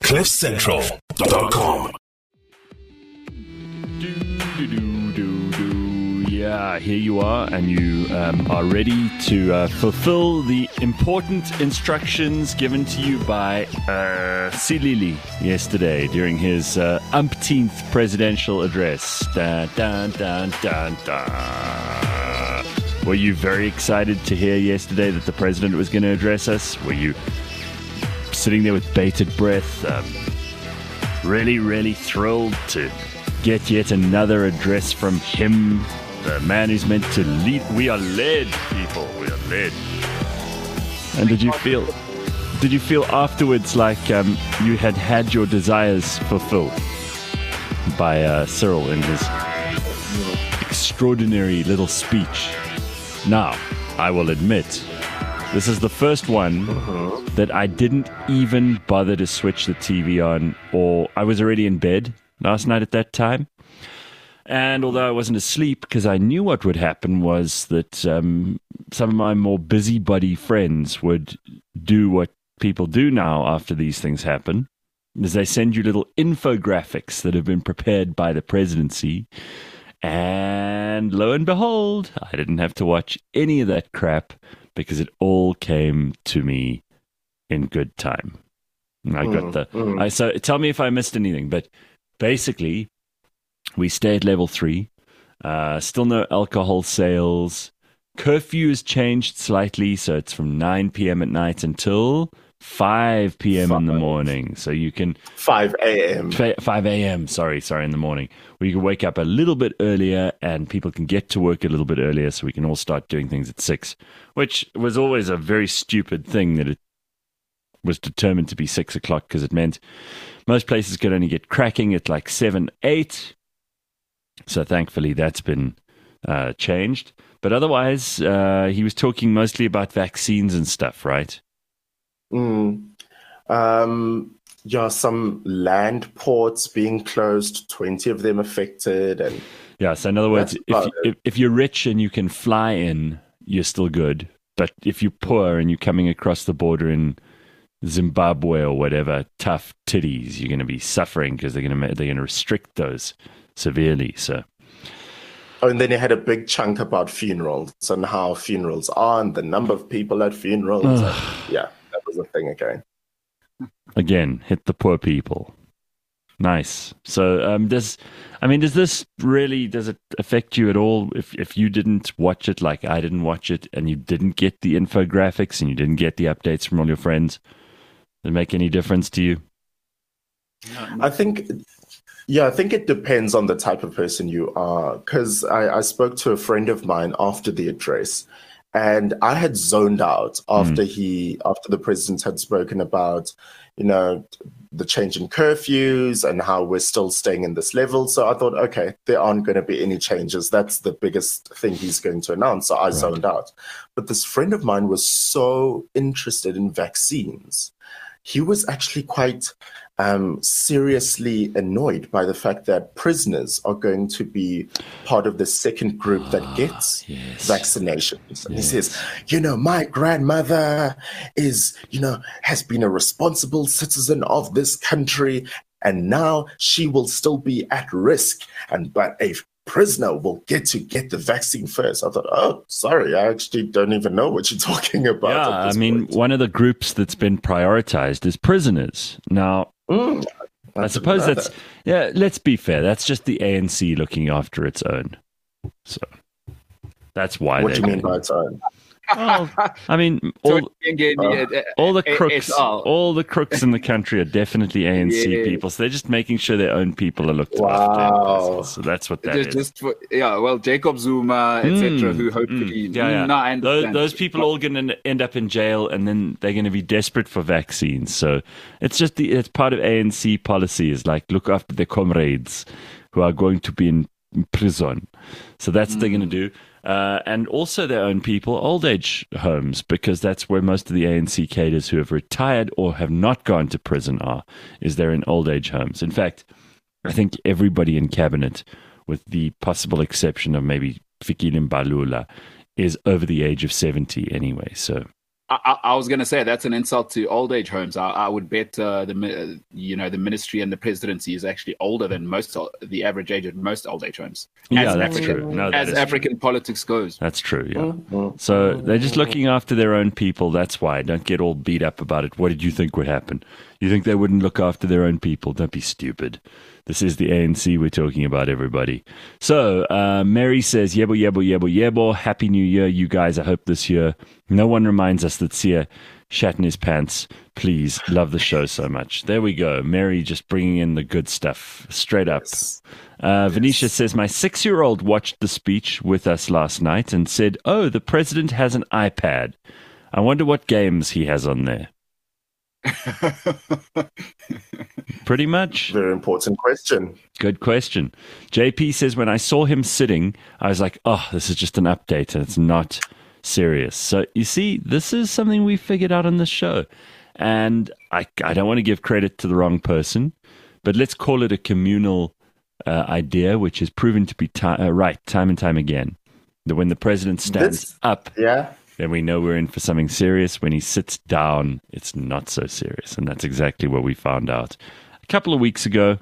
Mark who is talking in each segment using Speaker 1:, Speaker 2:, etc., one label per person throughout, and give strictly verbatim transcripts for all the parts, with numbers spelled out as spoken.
Speaker 1: cliff central dot com.
Speaker 2: Do, do, do, do, do. Yeah, here you are, and you um, are ready to uh, fulfill the important instructions given to you by uh, Silili yesterday during his uh, umpteenth presidential address. Dun, dun, dun, dun, dun. Were you very excited to hear yesterday that the president was going to address us? Were you sitting there with bated breath, um, really, really thrilled to get yet another address from him, the man who's meant to lead? We are led, people. We are led. And did you feel? Did you feel afterwards like um, you had had your desires fulfilled by uh, Cyril in his extraordinary little speech? Now, I will admit, this is the first one uh-huh. that I didn't even bother to switch the T V on, or I was already in bed last night at that time. And although I wasn't asleep, because I knew what would happen was that um, some of my more busybody friends would do what people do now after these things happen, is they send you little infographics that have been prepared by the presidency. And lo and behold, I didn't have to watch any of that crap because it all came to me in good time. I got mm, the... Mm. I, so tell me if I missed anything, but basically, we stay at level three. Uh, still no alcohol sales. Curfew has changed slightly, so it's from nine p.m. at night until five p.m. in the morning. So you can...
Speaker 3: five a.m.
Speaker 2: five a.m., sorry, sorry, in the morning. Where you can wake up a little bit earlier and people can get to work a little bit earlier so we can all start doing things at six, which was always a very stupid thing that it was determined to be six o'clock because it meant most places could only get cracking at like seven, eight. So thankfully that's been uh, changed. But otherwise, uh, he was talking mostly about vaccines and stuff, right?
Speaker 3: Mm. Um, yeah, some land ports being closed, twenty of them affected. And
Speaker 2: yeah, so in other words, if, if, if you're rich and you can fly in, you're still good. But if you're poor and you're coming across the border in Zimbabwe or whatever, tough titties, you're going to be suffering because they're going to they're going to restrict those severely. So,
Speaker 3: oh, and then he had a big chunk about funerals and how funerals are and the number of people at funerals. and, yeah, that was a thing again.
Speaker 2: Again, hit the poor people. Nice. So, um, does I mean, does this really does it affect you at all? If if you didn't watch it like I didn't watch it, and you didn't get the infographics and you didn't get the updates from all your friends, does it make any difference to you?
Speaker 3: I think. Yeah, I think it depends on the type of person you are. Because I, I spoke to a friend of mine after the address, and I had zoned out after mm. he, after the president had spoken about, you know, the change in curfews and how we're still staying in this level. So I thought, okay, there aren't going to be any changes. That's the biggest thing he's going to announce. So I right. zoned out. But this friend of mine was so interested in vaccines. He was actually quite um, seriously annoyed by the fact that prisoners are going to be part of the second group that gets oh, yes. vaccinations. And yes. he says, you know, my grandmother is, you know, has been a responsible citizen of this country, and now she will still be at risk. And but a prisoner will get to get the vaccine first. I thought, oh, sorry, I actually don't even know what you're talking about.
Speaker 2: Yeah, I mean, point. One of the groups that's been prioritized is prisoners. Now, mm, I, I suppose that's, that. yeah, let's be fair. That's just the A N C looking after its own. So that's why.
Speaker 3: What do you mean by its own?
Speaker 2: Oh, I mean, all, uh, all the crooks, all the crooks in the country are definitely A N C yeah. people. So they're just making sure their own people are looked
Speaker 3: wow.
Speaker 2: after. So that's what that
Speaker 4: just,
Speaker 2: is.
Speaker 4: Just for, yeah, well, Jacob Zuma, et cetera, mm, who hopefully,
Speaker 2: mm, yeah, yeah.
Speaker 4: No,
Speaker 2: those, those people are all going to end up in jail, and then they're going to be desperate for vaccines. So it's just the it's part of A N C policy is like look after their comrades who are going to be in prison. So that's mm. what they're going to do. Uh, and also their own people, old age homes, because that's where most of the A N C cadres who have retired or have not gone to prison are, is they're in old age homes. In fact, I think everybody in cabinet, with the possible exception of maybe Fikile Mbalula, is over the age of seventy anyway. So
Speaker 4: I, I was going to say that's an insult to old age homes. I, I would bet uh, the you know the ministry and the presidency is actually older than most the average age of most old age homes.
Speaker 2: Yeah,
Speaker 4: as
Speaker 2: that's
Speaker 4: African,
Speaker 2: true. No, that
Speaker 4: as
Speaker 2: is
Speaker 4: African
Speaker 2: true.
Speaker 4: politics goes.
Speaker 2: That's true. Yeah. Mm-hmm. So they're just looking after their own people. That's why. Don't get all beat up about it. What did you think would happen? You think they wouldn't look after their own people? Don't be stupid. This is the A N C we're talking about, everybody. So, uh, Mary says, yebo, yebo, yebo, yebo. Happy New Year, you guys. I hope this year no one reminds us that Sia shat in his pants. Please, love the show so much. There we go. Mary just bringing in the good stuff straight up. Uh, Venetia says, my six-year-old watched the speech with us last night and said, oh, the president has an iPad. I wonder what games he has on there. Pretty much.
Speaker 3: Very important question.
Speaker 2: Good question. J P says, when I saw him sitting, I was like, oh, this is just an update and it's not serious. So you see, this is something we figured out on this show. And I, I don't want to give credit to the wrong person, but let's call it a communal uh, idea, which is proven to be ti- uh, right time and time again. That when the president stands
Speaker 3: This-
Speaker 2: up,
Speaker 3: Yeah.
Speaker 2: then we know we're in for something serious. When he sits down, it's not so serious. And that's exactly what we found out a couple of weeks ago.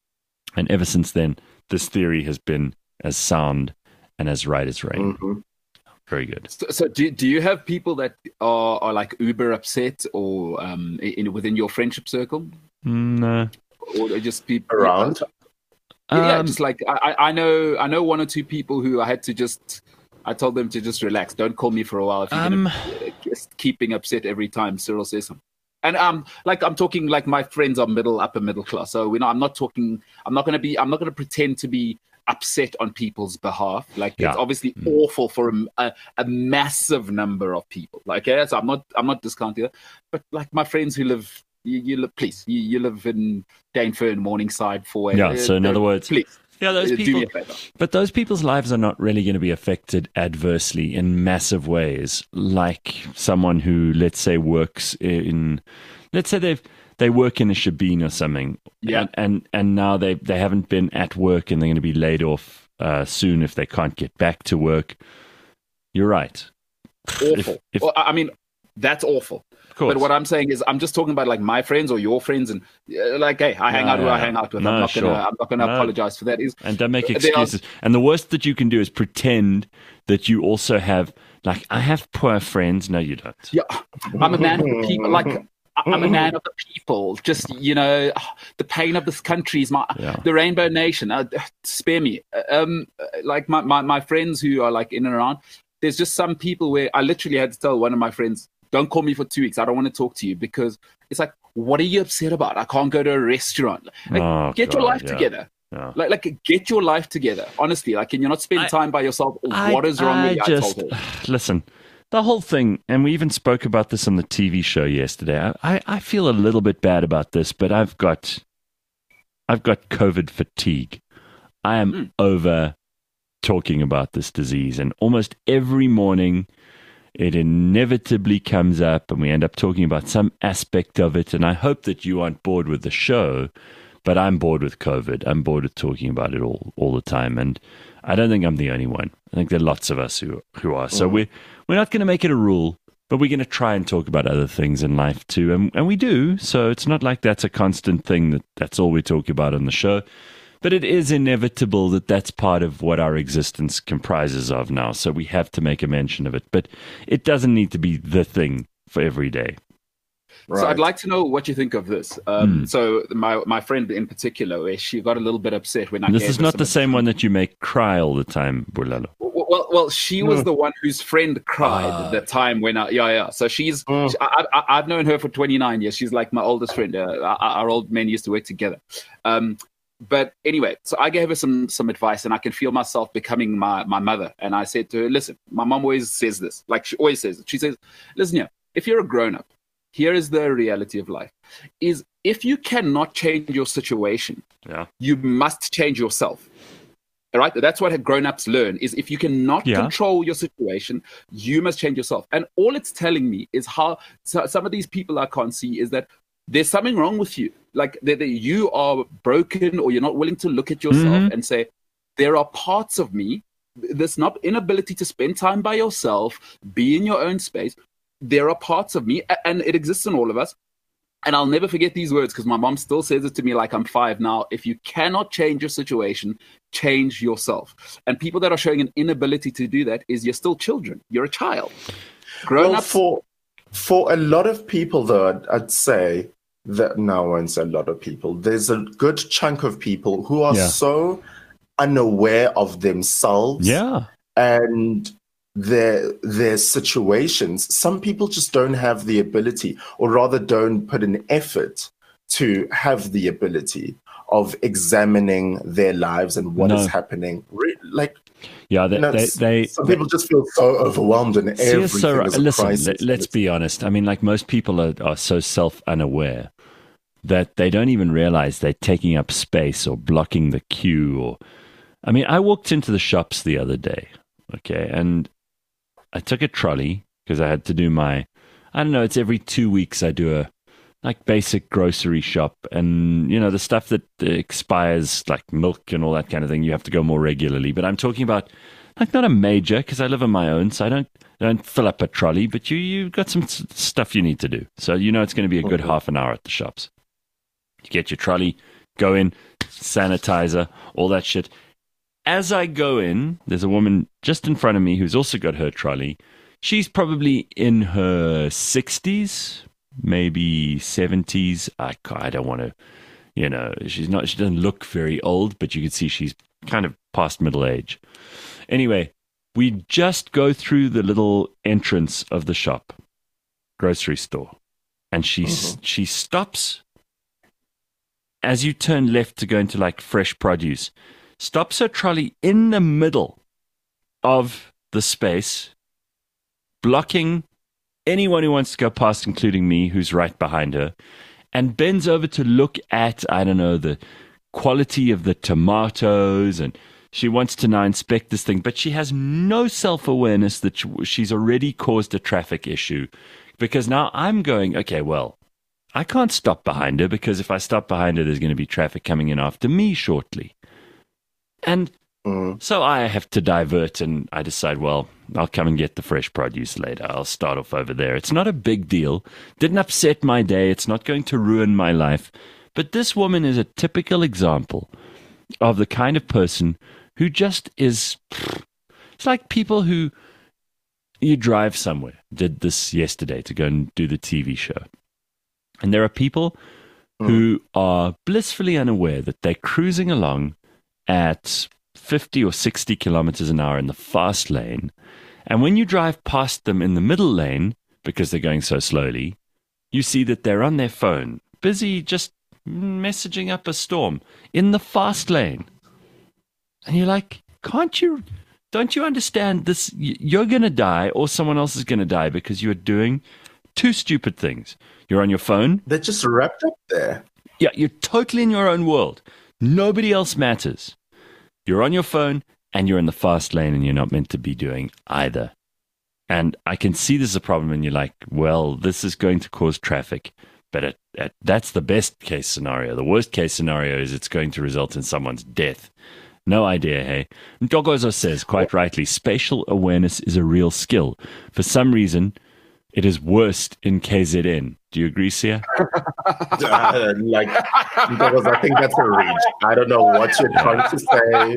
Speaker 2: And ever since then, this theory has been as sound and as right as rain.
Speaker 3: Mm-hmm.
Speaker 2: Very good.
Speaker 4: So, so do do you have people that are, are like uber upset or um in within your friendship circle,
Speaker 2: Mm, no.
Speaker 4: or they just people
Speaker 3: Around?
Speaker 4: Yeah, yeah,
Speaker 2: Um,
Speaker 4: just like I, I know I know one or two people who I had to just I told them to just relax. Don't call me for a while if you're
Speaker 2: Um,
Speaker 4: gonna just keeping upset every time Cyril says something. And um, like I'm talking like my friends are middle upper middle class, so we know I'm not talking. I'm not gonna be. I'm not gonna pretend to be upset on people's behalf. Like
Speaker 2: Yeah.
Speaker 4: it's obviously mm. awful for a, a, a massive number of people. Like okay, so I'm not. I'm not discounting it, but like my friends who live. You, you live, please. You, you live in Dainfern, Morningside, for
Speaker 2: Yeah, so in
Speaker 4: uh,
Speaker 2: other words,
Speaker 4: please.
Speaker 2: Yeah, those
Speaker 4: Uh,
Speaker 2: people.
Speaker 4: Do me a favor.
Speaker 2: But those people's lives are not really going to be affected adversely in massive ways, like someone who, let's say, works in, let's say they've they work in a shebeen or something,
Speaker 4: Yeah.
Speaker 2: and and, and now they they haven't been at work and they're going to be laid off uh, soon if they can't get back to work. You're right.
Speaker 4: Awful.
Speaker 2: If- if-
Speaker 4: well, I mean, that's awful.
Speaker 2: Of course.
Speaker 4: But what I'm saying is, I'm just talking about like my friends or your friends, and uh, like, hey, I hang
Speaker 2: Yeah,
Speaker 4: out who
Speaker 2: yeah,
Speaker 4: I
Speaker 2: yeah.
Speaker 4: hang out with.
Speaker 2: No,
Speaker 4: I'm not
Speaker 2: sure.
Speaker 4: gonna, I'm not gonna
Speaker 2: No.
Speaker 4: apologize for that. Is
Speaker 2: And don't make
Speaker 4: They are-
Speaker 2: excuses. And the worst that you can do is pretend that you also have, like, I have poor friends. No, you don't.
Speaker 4: yeah, I'm a man of the people. Like, I'm a man of the people. Just you know, the pain of this country is my
Speaker 2: Yeah.
Speaker 4: the Rainbow Nation. Uh, spare me. Um, like my, my my friends who are like in and around. There's just some people where I literally had to tell one of my friends, don't call me for two weeks. I don't want to talk to you because it's like, what are you upset about? I can't go to a restaurant. Like,
Speaker 2: Oh,
Speaker 4: get your
Speaker 2: God,
Speaker 4: life
Speaker 2: yeah.
Speaker 4: together.
Speaker 2: Yeah.
Speaker 4: Like, like, get your life together. Honestly, like, and you're not spending
Speaker 2: I-
Speaker 4: time by yourself.
Speaker 2: I-
Speaker 4: What is wrong
Speaker 2: I
Speaker 4: with you?
Speaker 2: just,
Speaker 4: I told her.
Speaker 2: listen, the whole thing, and we even spoke about this on the T V show yesterday. I, I, I feel a little bit bad about this, but I've got, I've got COVID fatigue. I am
Speaker 4: Mm.
Speaker 2: over talking about this disease, and almost every morning it inevitably comes up and we end up talking about some aspect of it. And I hope that you aren't bored with the show, but I'm bored with COVID. I'm bored with talking about it all, all the time. And I don't think I'm the only one. I think there are lots of us who, who are. So we're, we're not going to make it a rule, but we're going to try and talk about other things in life too. And, and we do. So it's not like that's a constant thing that that's all we talk about on the show. But it is inevitable that that's part of what our existence comprises of now. So we have to make a mention of it. But it doesn't need to be the thing for every day.
Speaker 4: So I'd like to know what you think of this. Um,
Speaker 2: Hmm.
Speaker 4: So my my friend in particular, where she got a little bit upset when I
Speaker 2: This
Speaker 4: gave
Speaker 2: is
Speaker 4: her
Speaker 2: not
Speaker 4: some
Speaker 2: the same
Speaker 4: advice.
Speaker 2: one that you make cry all the time, Bulalo.
Speaker 4: Well, well, well, she was the one whose friend cried
Speaker 2: Ah.
Speaker 4: at the time when I, yeah, yeah. So she's,
Speaker 3: Mm.
Speaker 4: she- I, I, I've known her for twenty-nine years. She's like my oldest friend. Uh, our, our old men used to work together. Um, but anyway, so I gave her some some advice, and I can feel myself becoming my my mother. And I said to her, "Listen, my mom always says this. Like she always says it. She says, listen here, if you're a grown up, here is the reality of life: is if you cannot change your situation,
Speaker 2: Yeah.
Speaker 4: you must change yourself." All right, that's what grown-ups learn: is if you cannot
Speaker 2: Yeah.
Speaker 4: control your situation, you must change yourself. And all it's telling me is how so, some of these people I can't see is that there's something wrong with you, like that, that you are broken, or you're not willing to look at yourself
Speaker 2: Mhm.
Speaker 4: and say, there are parts of me, this not inability to spend time by yourself, be in your own space. there are parts of me, and it exists in all of us. And I'll never forget these words because my mom still says it to me like I'm five now. If you cannot change your situation, change yourself. And people that are showing an inability to do that is you're still children. You're a child. Grown
Speaker 3: well,
Speaker 4: up.
Speaker 3: For, for a lot of people, though, I'd, I'd say that, no, I won't say a lot of people. There's a good chunk of people who are
Speaker 2: Yeah.
Speaker 3: so unaware of themselves.
Speaker 2: Yeah.
Speaker 3: And their their situations. Some people just don't have the ability, or rather don't put an effort to have the ability of examining their lives and what
Speaker 2: No.
Speaker 3: is happening. Re- Like,
Speaker 2: Yeah, they,
Speaker 3: you know,
Speaker 2: they,
Speaker 3: s-
Speaker 2: they,
Speaker 3: some people just feel so overwhelmed and
Speaker 2: See,
Speaker 3: everything
Speaker 2: it's so right.
Speaker 3: is a
Speaker 2: Listen,
Speaker 3: crisis.
Speaker 2: let, let's be honest. I mean, like most people are, are so self-unaware that they don't even realize they're taking up space or blocking the queue. Or, I mean, I walked into the shops the other day, okay, and I took a trolley because I had to do my, I don't know, it's every two weeks I do a like basic grocery shop, and you know the stuff that expires, like milk and all that kind of thing, you have to go more regularly. But I'm talking about like not a major, because I live on my own, so I don't don't fill up a trolley. But you you got some s- stuff you need to do, so you know it's going to be a good
Speaker 3: Okay.
Speaker 2: half an hour at the shops. You get your trolley, go in, sanitizer, all that shit. As I go in, there's a woman just in front of me who's also got her trolley. She's probably in her sixties, maybe seventies. I, ca- I don't want to, you know, she's not, she doesn't look very old, but you can see she's kind of past middle age. Anyway, we just go through the little entrance of the shop, grocery store, and she, s she stops as you turn left to go into like fresh produce. Stops her trolley in the middle of the space, blocking anyone who wants to go past, including me, who's right behind her, and bends over to look at, I don't know, the quality of the tomatoes, and she wants to now inspect this thing, but she has no self-awareness that sh- she's already caused a traffic issue, because now I'm going, okay, well, I can't stop behind her, because if I stop behind her, there's going to be traffic coming in after me shortly. And
Speaker 3: Mm.
Speaker 2: so I have to divert, and I decide, well, I'll come and get the fresh produce later. I'll start off over there. It's not a big deal. Didn't upset my day. It's not going to ruin my life. But this woman is a typical example of the kind of person who just is. It's like people who you drive somewhere. Did this yesterday to go and do the T V show. And there are people who are blissfully unaware that they're cruising along at fifty or sixty kilometers an hour in the fast lane. And when you drive past them in the middle lane, because they're going so slowly, you see that they're on their phone, busy just messaging up a storm in the fast lane. And you're like, can't you, don't you understand this? Y- You're going to die, or someone else is going to die, because you're doing two stupid things. You're on your phone.
Speaker 3: They're just wrapped up there.
Speaker 2: Yeah, you're totally in your own world. Nobody else matters. You're on your phone and you're in the fast lane, and you're not meant to be doing either. And I can see this is a problem, and you're like, well, this is going to cause traffic. But it, it, that's the best case scenario. The worst case scenario is it's going to result in someone's death. No idea, hey? Ntokozo says, quite rightly, spatial awareness is a real skill. For some reason, it is worst in K Z N. Do you agree, Sia?
Speaker 3: Uh, like, because I think that's a reach. I don't know what you're trying to say.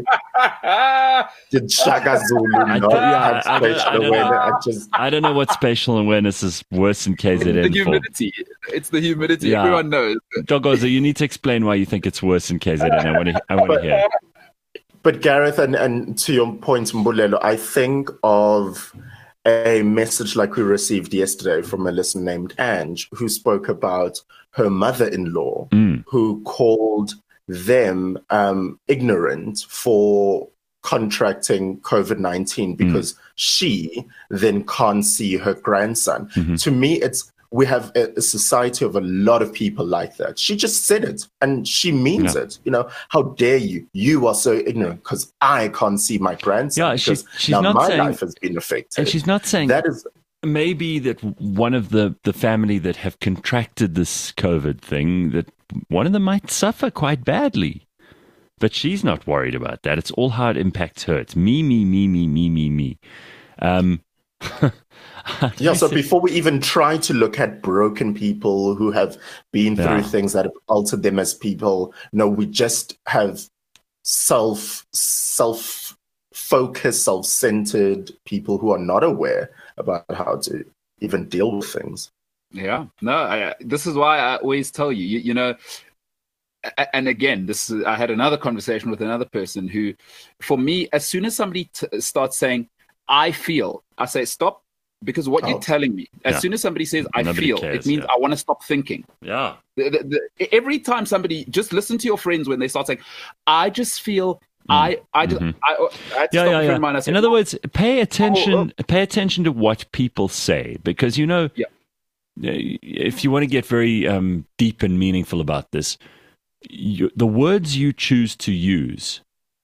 Speaker 3: Did Shaka Zulu
Speaker 2: I
Speaker 3: not
Speaker 2: don't- yeah,
Speaker 3: have
Speaker 2: I don't-
Speaker 3: spatial
Speaker 2: I don't know.
Speaker 3: awareness? I just,
Speaker 2: I don't know what spatial awareness is worse in K Z N
Speaker 4: the
Speaker 2: for.
Speaker 4: humidity. It's the humidity.
Speaker 2: Yeah.
Speaker 4: Everyone knows.
Speaker 2: Ntokozo, you need to explain why you think it's worse in K Z N. I want to I want to hear.
Speaker 3: but Gareth, and, and to your point, Mbulelo, I think of a message like we received yesterday from a listener named Ange, who spoke about her mother-in-law,
Speaker 2: Mm.
Speaker 3: who called them um, ignorant for contracting COVID nineteen because she then can't see her grandson.
Speaker 2: Mhm.
Speaker 3: To me, it's we have a, a society of a lot of people like that. She just said it, and she means
Speaker 2: Yeah.
Speaker 3: it. You know, how dare you? You are so ignorant because I can't see my grandson.
Speaker 2: Yeah, she-
Speaker 3: because
Speaker 2: she's
Speaker 3: now
Speaker 2: not
Speaker 3: my
Speaker 2: saying-
Speaker 3: life has been affected.
Speaker 2: And she's not saying
Speaker 3: that is
Speaker 2: maybe that one of the, the family that have contracted this COVID thing, that one of them might suffer quite badly. But she's not worried about that. It's all how it impacts her. It's me, me, me, me, me, me, me. Um,
Speaker 3: Yeah, so before we even try to look at broken people who have been through
Speaker 2: Yeah.
Speaker 3: things that have altered them as people, no, we just have self, self focused, self centered people who are not aware about how to even deal with things.
Speaker 4: Yeah, no, I, this is why I always tell you, you, you know, a- and again, this is, I had another conversation with another person who, for me, as soon as somebody t- starts saying, I feel, I say, stop, because what
Speaker 3: Oh.
Speaker 4: you're telling me, as
Speaker 2: Yeah.
Speaker 4: soon as somebody says, I
Speaker 2: Nobody
Speaker 4: feel,
Speaker 2: cares,
Speaker 4: it means
Speaker 2: yeah.
Speaker 4: I want to stop thinking.
Speaker 2: Yeah.
Speaker 4: The, the, the, every time somebody, just listen to your friends when they start saying, I just feel, I, I just,
Speaker 2: Mhm.
Speaker 4: I, I had to
Speaker 2: Yeah,
Speaker 4: stop
Speaker 2: yeah,
Speaker 4: a friend
Speaker 2: yeah.
Speaker 4: of mine. I said,
Speaker 2: In other words, pay attention.
Speaker 4: Oh,
Speaker 2: Pay attention to what people say, because you know,
Speaker 4: Yeah.
Speaker 2: if you want to get very um, deep and meaningful about this, you, the words you choose to use.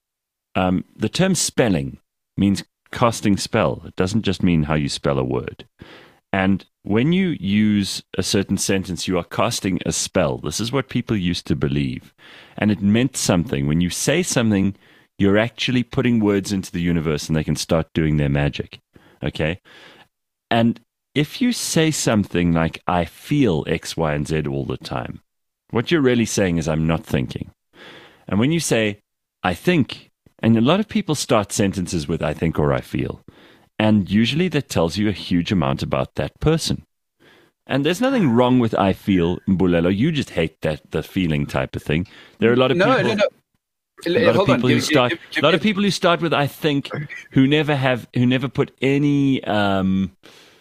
Speaker 2: Um, the term spelling means casting spell. It doesn't just mean how you spell a word. And when you use a certain sentence, you are casting a spell. This is what people used to believe. And it meant something. When you say something, you're actually putting words into the universe and they can start doing their magic. Okay? And if you say something like, I feel X, Y, and Z all the time, what you're really saying is, I'm not thinking. And when you say, I think, and a lot of people start sentences with, I think or I feel. And usually that tells you a huge amount about that person. And there's nothing wrong with I feel, Mbulelo. You just hate that the feeling type of thing. There are a lot of
Speaker 4: no,
Speaker 2: people.
Speaker 4: no, no.
Speaker 2: A lot of
Speaker 4: Hold on.
Speaker 2: people who
Speaker 4: Give-
Speaker 2: start.
Speaker 4: give- give-
Speaker 2: a lot of
Speaker 4: give-
Speaker 2: people who start with I think, who never have, who never put any. Um,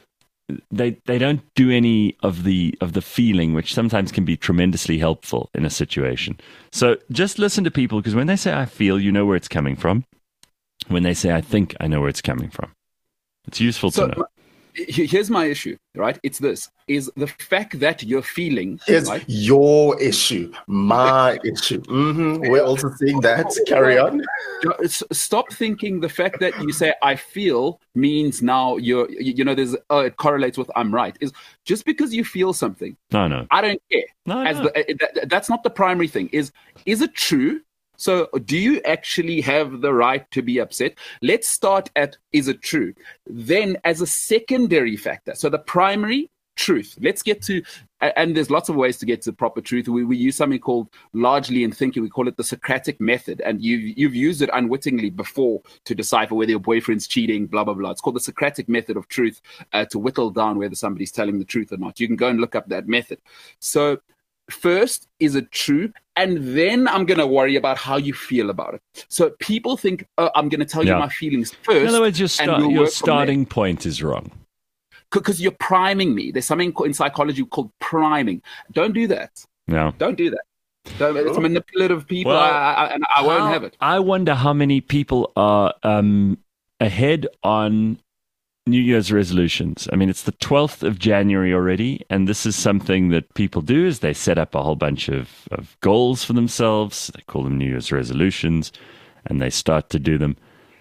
Speaker 2: they they don't do any of the of the feeling, which sometimes can be tremendously helpful in a situation. So just listen to people, because when they say I feel, you know where it's coming from. When they say I think, I know where it's coming from. It's useful
Speaker 4: So
Speaker 2: to know.
Speaker 4: he- here's my issue, right? It's this, is the fact that you're feeling,
Speaker 3: Here's
Speaker 4: right?
Speaker 3: your issue, my issue. hmm We're also seeing that. Carry on.
Speaker 4: S- Stop thinking the fact that you say I feel means now you're, you you know, there's, uh, it correlates with I'm right. Is just because you feel something,
Speaker 2: No, no,
Speaker 4: I don't care.
Speaker 2: no,
Speaker 4: As
Speaker 2: no.
Speaker 4: the, uh, that, that's not the primary thing. Is is it true? So do you actually have the right to be upset? Let's start at, is it true? Then as a secondary factor, so the primary, truth. Let's get to, and there's lots of ways to get to proper truth. We, we use something called, largely in thinking, we call it the Socratic method. And you've, you've used it unwittingly before to decipher whether your boyfriend's cheating, blah, blah, blah. It's called the Socratic method of truth, uh, to whittle down whether somebody's telling the truth or not. You can go and look up that method. So first, is it true? And then I'm going to worry about how you feel about it. So people think, oh, I'm going to tell
Speaker 2: Yeah.
Speaker 4: you my feelings first.
Speaker 2: In other words, your,
Speaker 4: and
Speaker 2: start,
Speaker 4: we'll
Speaker 2: your
Speaker 4: work from there.
Speaker 2: starting point is wrong.
Speaker 4: Because you're priming me. There's something in psychology called priming. Don't do that.
Speaker 2: No.
Speaker 4: Don't do that. Don't, it's manipulative people,
Speaker 2: Well,
Speaker 4: I, I, and I won't
Speaker 2: How-
Speaker 4: have it.
Speaker 2: I wonder how many people are um, ahead on New Year's resolutions. I mean, it's the twelfth of January already, and this is something that people do is they set up a whole bunch of, of goals for themselves. They call them New Year's resolutions, and they start to do them.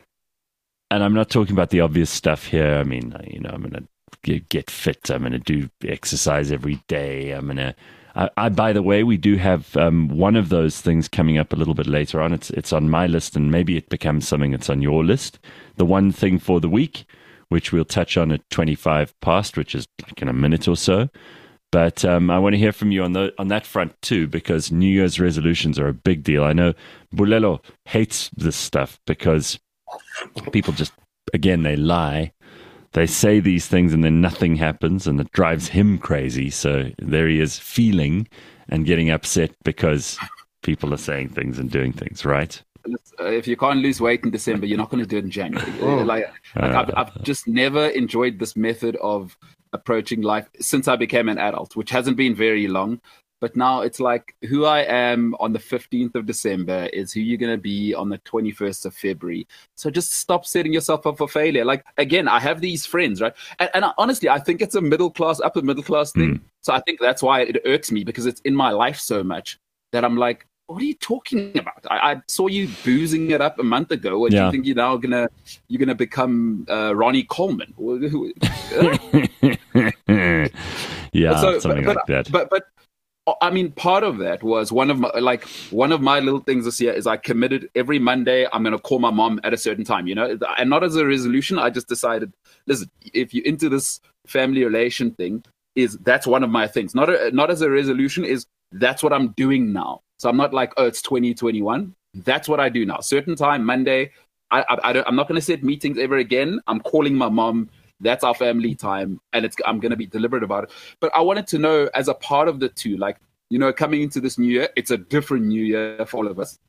Speaker 2: And I'm not talking about the obvious stuff here. I mean, you know, I'm going to get fit. I'm going to do exercise every day. I'm going to I, I, by the way, we do have um, one of those things coming up a little bit later on. It's it's on my list, and maybe it becomes something that's on your list. The one thing for the week, which we'll touch on at twenty-five past, which is like in a minute or so. But um, I want to hear from you on the on that front too, because New Year's resolutions are a big deal. I know Bulelo hates this stuff because people just, again, they lie. They say these things and then nothing happens, and it drives him crazy. So there he is, feeling and getting upset because people are saying things and doing things, right?
Speaker 4: Uh, if you can't lose weight in December, you're not going to do it in January. Uh, like, like I've, I've just never enjoyed this method of approaching life since I became an adult, which hasn't been very long. But now it's like, who I am on the fifteenth of December is who you're going to be on the twenty-first of February. So just stop setting yourself up for failure. Like, again, I have these friends, right? And, and honestly, I think it's a middle class, upper middle class thing.
Speaker 2: Mm.
Speaker 4: So I think that's why it irks me, because it's in my life so much that I'm like, what are you talking about? I, I saw you boozing it up a month ago, and
Speaker 2: Yeah.
Speaker 4: you think you're now gonna you're gonna become uh, Ronnie Coleman?
Speaker 2: yeah,
Speaker 4: So,
Speaker 2: something
Speaker 4: but,
Speaker 2: like that.
Speaker 4: But but I mean, part of that was one of my like one of my little things this year is I committed every Monday I'm going to call my mom at a certain time, you know, and not as a resolution. I just decided, listen, if you're into this family relation thing, is that's one of my things. Not a, not as a resolution, is that's what I'm doing now. So I'm not like, oh, it's twenty twenty-one. That's what I do now. Certain time Monday. I, I, I don't, I'm not going to set meetings ever again. I'm calling my mom. That's our family time, and it's I'm going to be deliberate about it. But I wanted to know, as a part of the two, like, you know, coming into this new year, it's a different new year for all of us.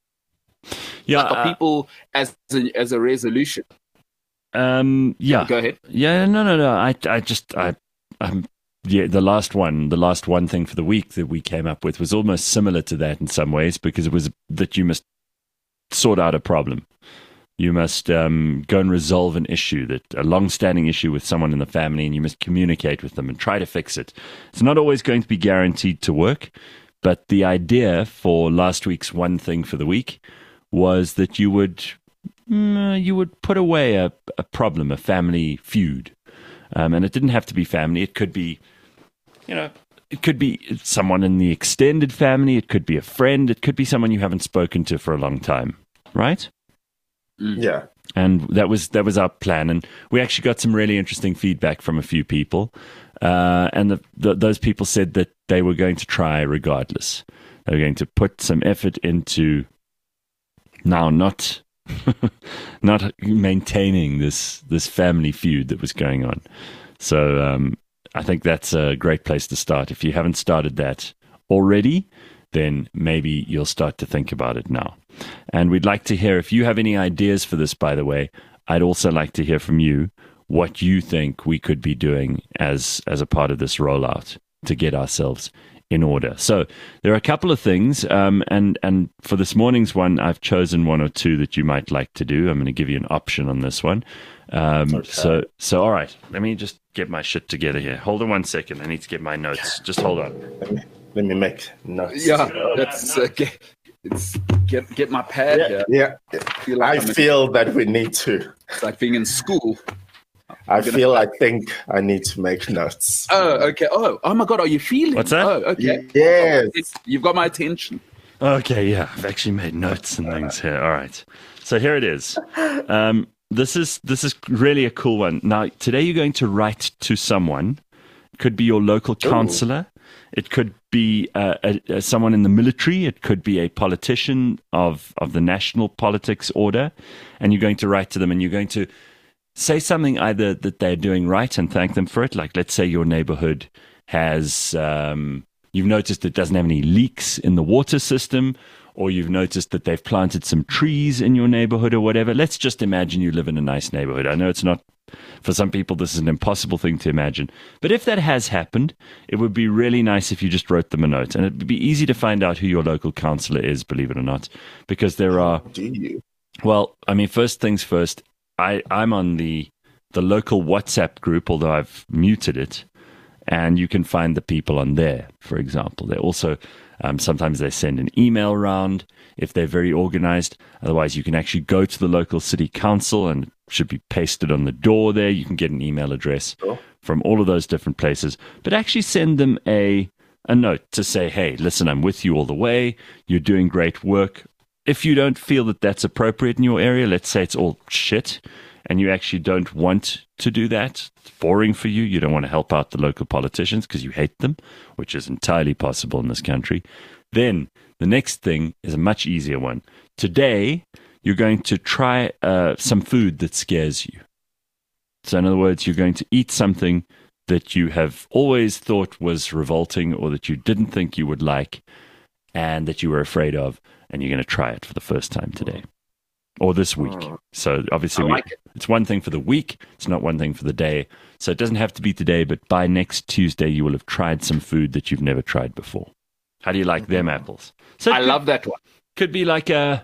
Speaker 2: Yeah,
Speaker 4: Are
Speaker 2: uh,
Speaker 4: people as a, as a resolution?
Speaker 2: Um, yeah,
Speaker 4: Go ahead.
Speaker 2: Yeah, no, no, no. I, I just, I, um, yeah, the last one, the last one thing for the week that we came up with was almost similar to that in some ways, because it was that you must sort out a problem. You must um, go and resolve an issue, that a long-standing issue with someone in the family, and you must communicate with them and try to fix it. It's not always going to be guaranteed to work, but the idea for last week's one thing for the week was that you would mm, you would put away a, a problem, a family feud, um, and it didn't have to be family. It could be, you know, it could be someone in the extended family. It could be a friend. It could be someone you haven't spoken to for a long time, right?
Speaker 3: Yeah.
Speaker 2: And that was that was our plan, and we actually got some really interesting feedback from a few people, uh, and the, the, those people said that they were going to try regardless. They were going to put some effort into now not not maintaining this this family feud that was going on. So um, I think that's a great place to start. If you haven't started that already, then maybe you'll start to think about it now. And we'd like to hear, if you have any ideas for this, by the way, I'd also like to hear from you what you think we could be doing as as a part of this rollout to get ourselves in order. So there are a couple of things, um, and, and for this morning's one, I've chosen one or two that you might like to do. I'm going to give you an option on this one. Um, okay. So, so all right, let me just get my shit together here. Hold on one second. I need to get my notes. Just hold on.
Speaker 3: Let me, let me make notes.
Speaker 4: Yeah, that's... Uh, get- It's get get my pad.
Speaker 3: Yeah,
Speaker 4: here.
Speaker 3: yeah.
Speaker 4: I feel, like
Speaker 3: I feel that we need to.
Speaker 4: It's like being in school.
Speaker 3: I feel. I think I need to make notes.
Speaker 4: Oh, okay. Oh, oh my God. Are you feeling?
Speaker 2: What's that?
Speaker 4: Oh, okay.
Speaker 3: Yes.
Speaker 4: It's, you've got my attention.
Speaker 2: Okay. Yeah, I've actually made notes and things here. All right. So here it is. Um, this is this is really a cool one. Now, today you're going to write to someone. It could be your local counselor. It could be uh, a, a, someone in the military. It could be a politician of, of the national politics order. And you're going to write to them, and you're going to say something either that they're doing right and thank them for it. Like, let's say your neighborhood has, um, you've noticed it doesn't have any leaks in the water system, or you've noticed that they've planted some trees in your neighborhood or whatever. Let's just imagine you live in a nice neighborhood. I know it's not, for some people, this is an impossible thing to imagine. But if that has happened, it would be really nice if you just wrote them a note. And it would be easy to find out who your local counselor is, believe it or not, because there are...
Speaker 3: Do you?
Speaker 2: Well, I mean, first things first, I, I'm on the the local WhatsApp group, although I've muted it, and you can find the people on there, for example. They also... Um, sometimes they send an email around if they're very organized. Otherwise, you can actually go to the local city council, and it should be pasted on the door there. You can get an email address
Speaker 3: Sure.
Speaker 2: from all of those different places. But actually send them a, a note to say, hey, listen, I'm with you all the way. You're doing great work. If you don't feel that that's appropriate in your area, let's say it's all shit, and you actually don't want to do that, it's boring for you, you don't want to help out the local politicians because you hate them, which is entirely possible in this country, then the next thing is a much easier one. Today, you're going to try uh, some food that scares you. So in other words, you're going to eat something that you have always thought was revolting, or that you didn't think you would like, and that you were afraid of, and you're going to try it for the first time today. Or this week. So obviously,
Speaker 4: I like
Speaker 2: we,
Speaker 4: it.
Speaker 2: It's one thing for the week. It's not one thing for the day. So it doesn't have to be today, but by next Tuesday, you will have tried some food that you've never tried before. How do you like them apples? So
Speaker 4: I
Speaker 2: could,
Speaker 4: love that one.
Speaker 2: Could be like a,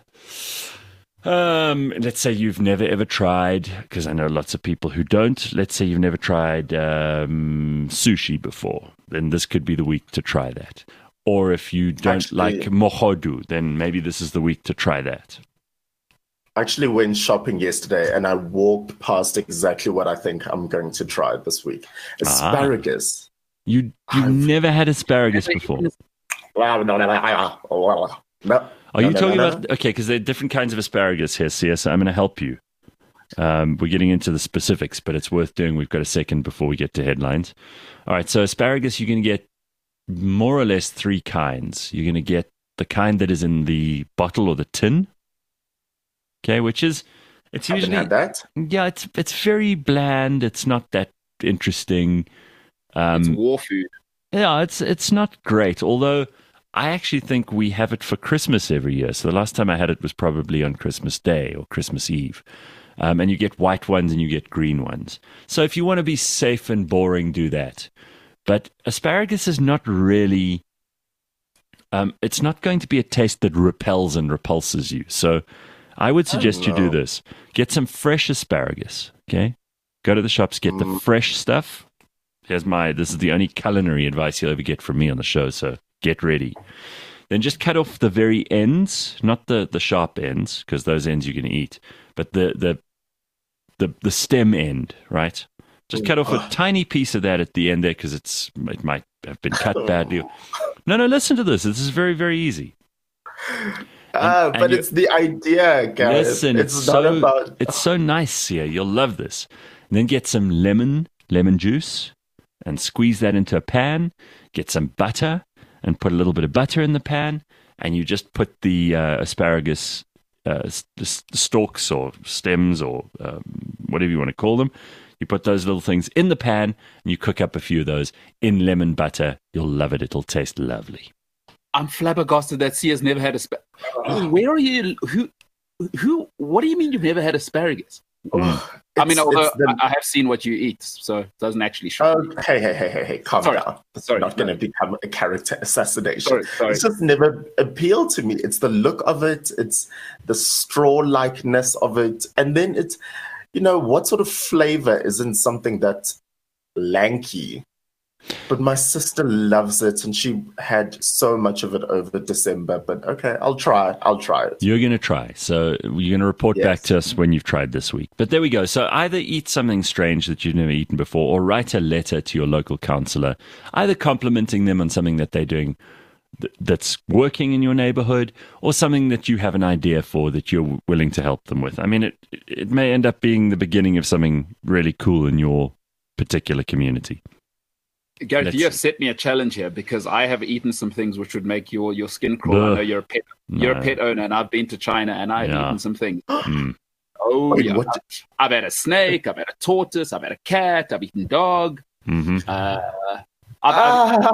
Speaker 2: um, let's say you've never ever tried, because I know lots of people who don't. Let's say you've never tried um, sushi before. Then this could be the week to try that. Or if you don't
Speaker 3: Actually,
Speaker 2: like mohodu, then maybe this is the week to try that.
Speaker 3: I actually went shopping yesterday, and I walked past exactly what I think I'm going to try this week. Asparagus.
Speaker 2: You you've never had asparagus before.
Speaker 3: Well, no, no, no, no. no.
Speaker 2: Are you
Speaker 3: no,
Speaker 2: talking
Speaker 3: no, no,
Speaker 2: about
Speaker 3: no.
Speaker 2: okay? Because there are different kinds of asparagus here, Sia. So I'm going to help you. Um, we're getting into the specifics, but it's worth doing. We've got a second before we get to headlines. All right. So asparagus, you're going to get more or less three kinds. You're going to get the kind that is in the bottle or the tin. Okay, which is it's
Speaker 3: Haven't
Speaker 2: usually
Speaker 3: had that.
Speaker 2: yeah, it's it's very bland. It's not that interesting. Um,
Speaker 4: It's war food.
Speaker 2: Yeah, it's it's not great. Although I actually think we have it for Christmas every year. So the last time I had it was probably on Christmas Day or Christmas Eve. Um, and you get white ones and you get green ones. So if you want to be safe and boring, do that. But asparagus is not really. Um, it's not going to be a taste that repels and repulses you. So I would suggest you do this. Get some fresh asparagus. Okay, go to the shops, get the fresh stuff. Here's my, this is the only culinary advice you'll ever get from me on the show, so get ready. Then just cut off the very ends, not the, the sharp ends, because those ends you're going to eat, but the, the the the stem end, right? Just cut off a tiny piece of that at the end there, because it's it might have been cut badly. No, no, listen to this. This is very, very easy.
Speaker 3: Ah,
Speaker 2: and
Speaker 3: but
Speaker 2: you-
Speaker 3: it's the idea, guys.
Speaker 2: Listen,
Speaker 3: it's,
Speaker 2: it's,
Speaker 3: not
Speaker 2: so
Speaker 3: about.
Speaker 2: it's so nice here. You'll love this. And then get some lemon, lemon juice, and squeeze that into a pan. Get some butter and put a little bit of butter in the pan, and you just put the uh, asparagus uh, s- the s- stalks or stems or um, whatever you want to call them. You put those little things in the pan, and you cook up a few of those in lemon butter. You'll love it. It'll taste lovely.
Speaker 4: I'm flabbergasted that Sia's never had asparagus. Where are you? Who? Who? What do you mean you've never had asparagus? I mean,
Speaker 3: It's-
Speaker 4: although
Speaker 3: it's the-
Speaker 4: I, I have seen what you eat, so it doesn't actually show.
Speaker 3: Oh, hey, hey, hey, hey, hey, calm
Speaker 4: Sorry.
Speaker 3: down. It's
Speaker 4: Sorry.
Speaker 3: not going to become a character assassination.
Speaker 4: Sorry, sorry.
Speaker 3: It's just never appealed to me. It's the look of it. It's the straw-likeness of it. And then it's, you know, what sort of flavor isn't something that's lanky? But my sister loves it, and she had so much of it over December. But okay, I'll try. I'll try it.
Speaker 2: You're going to try. So you're going to report
Speaker 3: Yes.
Speaker 2: back to us when you've tried this week. But there we go. So either eat something strange that you've never eaten before, or write a letter to your local councillor, either complimenting them on something that they're doing th- that's working in your neighborhood, or something that you have an idea for that you're willing to help them with. I mean, it it may end up being the beginning of something really cool in your particular community.
Speaker 4: Gareth,
Speaker 2: Let's
Speaker 4: you have
Speaker 2: see.
Speaker 4: set me a challenge here because I have eaten some things which would make your, your skin crawl. I
Speaker 2: Ugh.
Speaker 4: know you're a pet. You're
Speaker 2: No.
Speaker 4: a pet owner, and I've been to China, and I've
Speaker 2: Yeah.
Speaker 4: eaten some things.
Speaker 2: Mm.
Speaker 4: Oh
Speaker 3: Wait,
Speaker 4: yeah,
Speaker 3: what?
Speaker 4: I've had a snake, I've had a tortoise, I've had a cat, I've eaten dog.
Speaker 2: hmm
Speaker 4: Uh, I've, I've,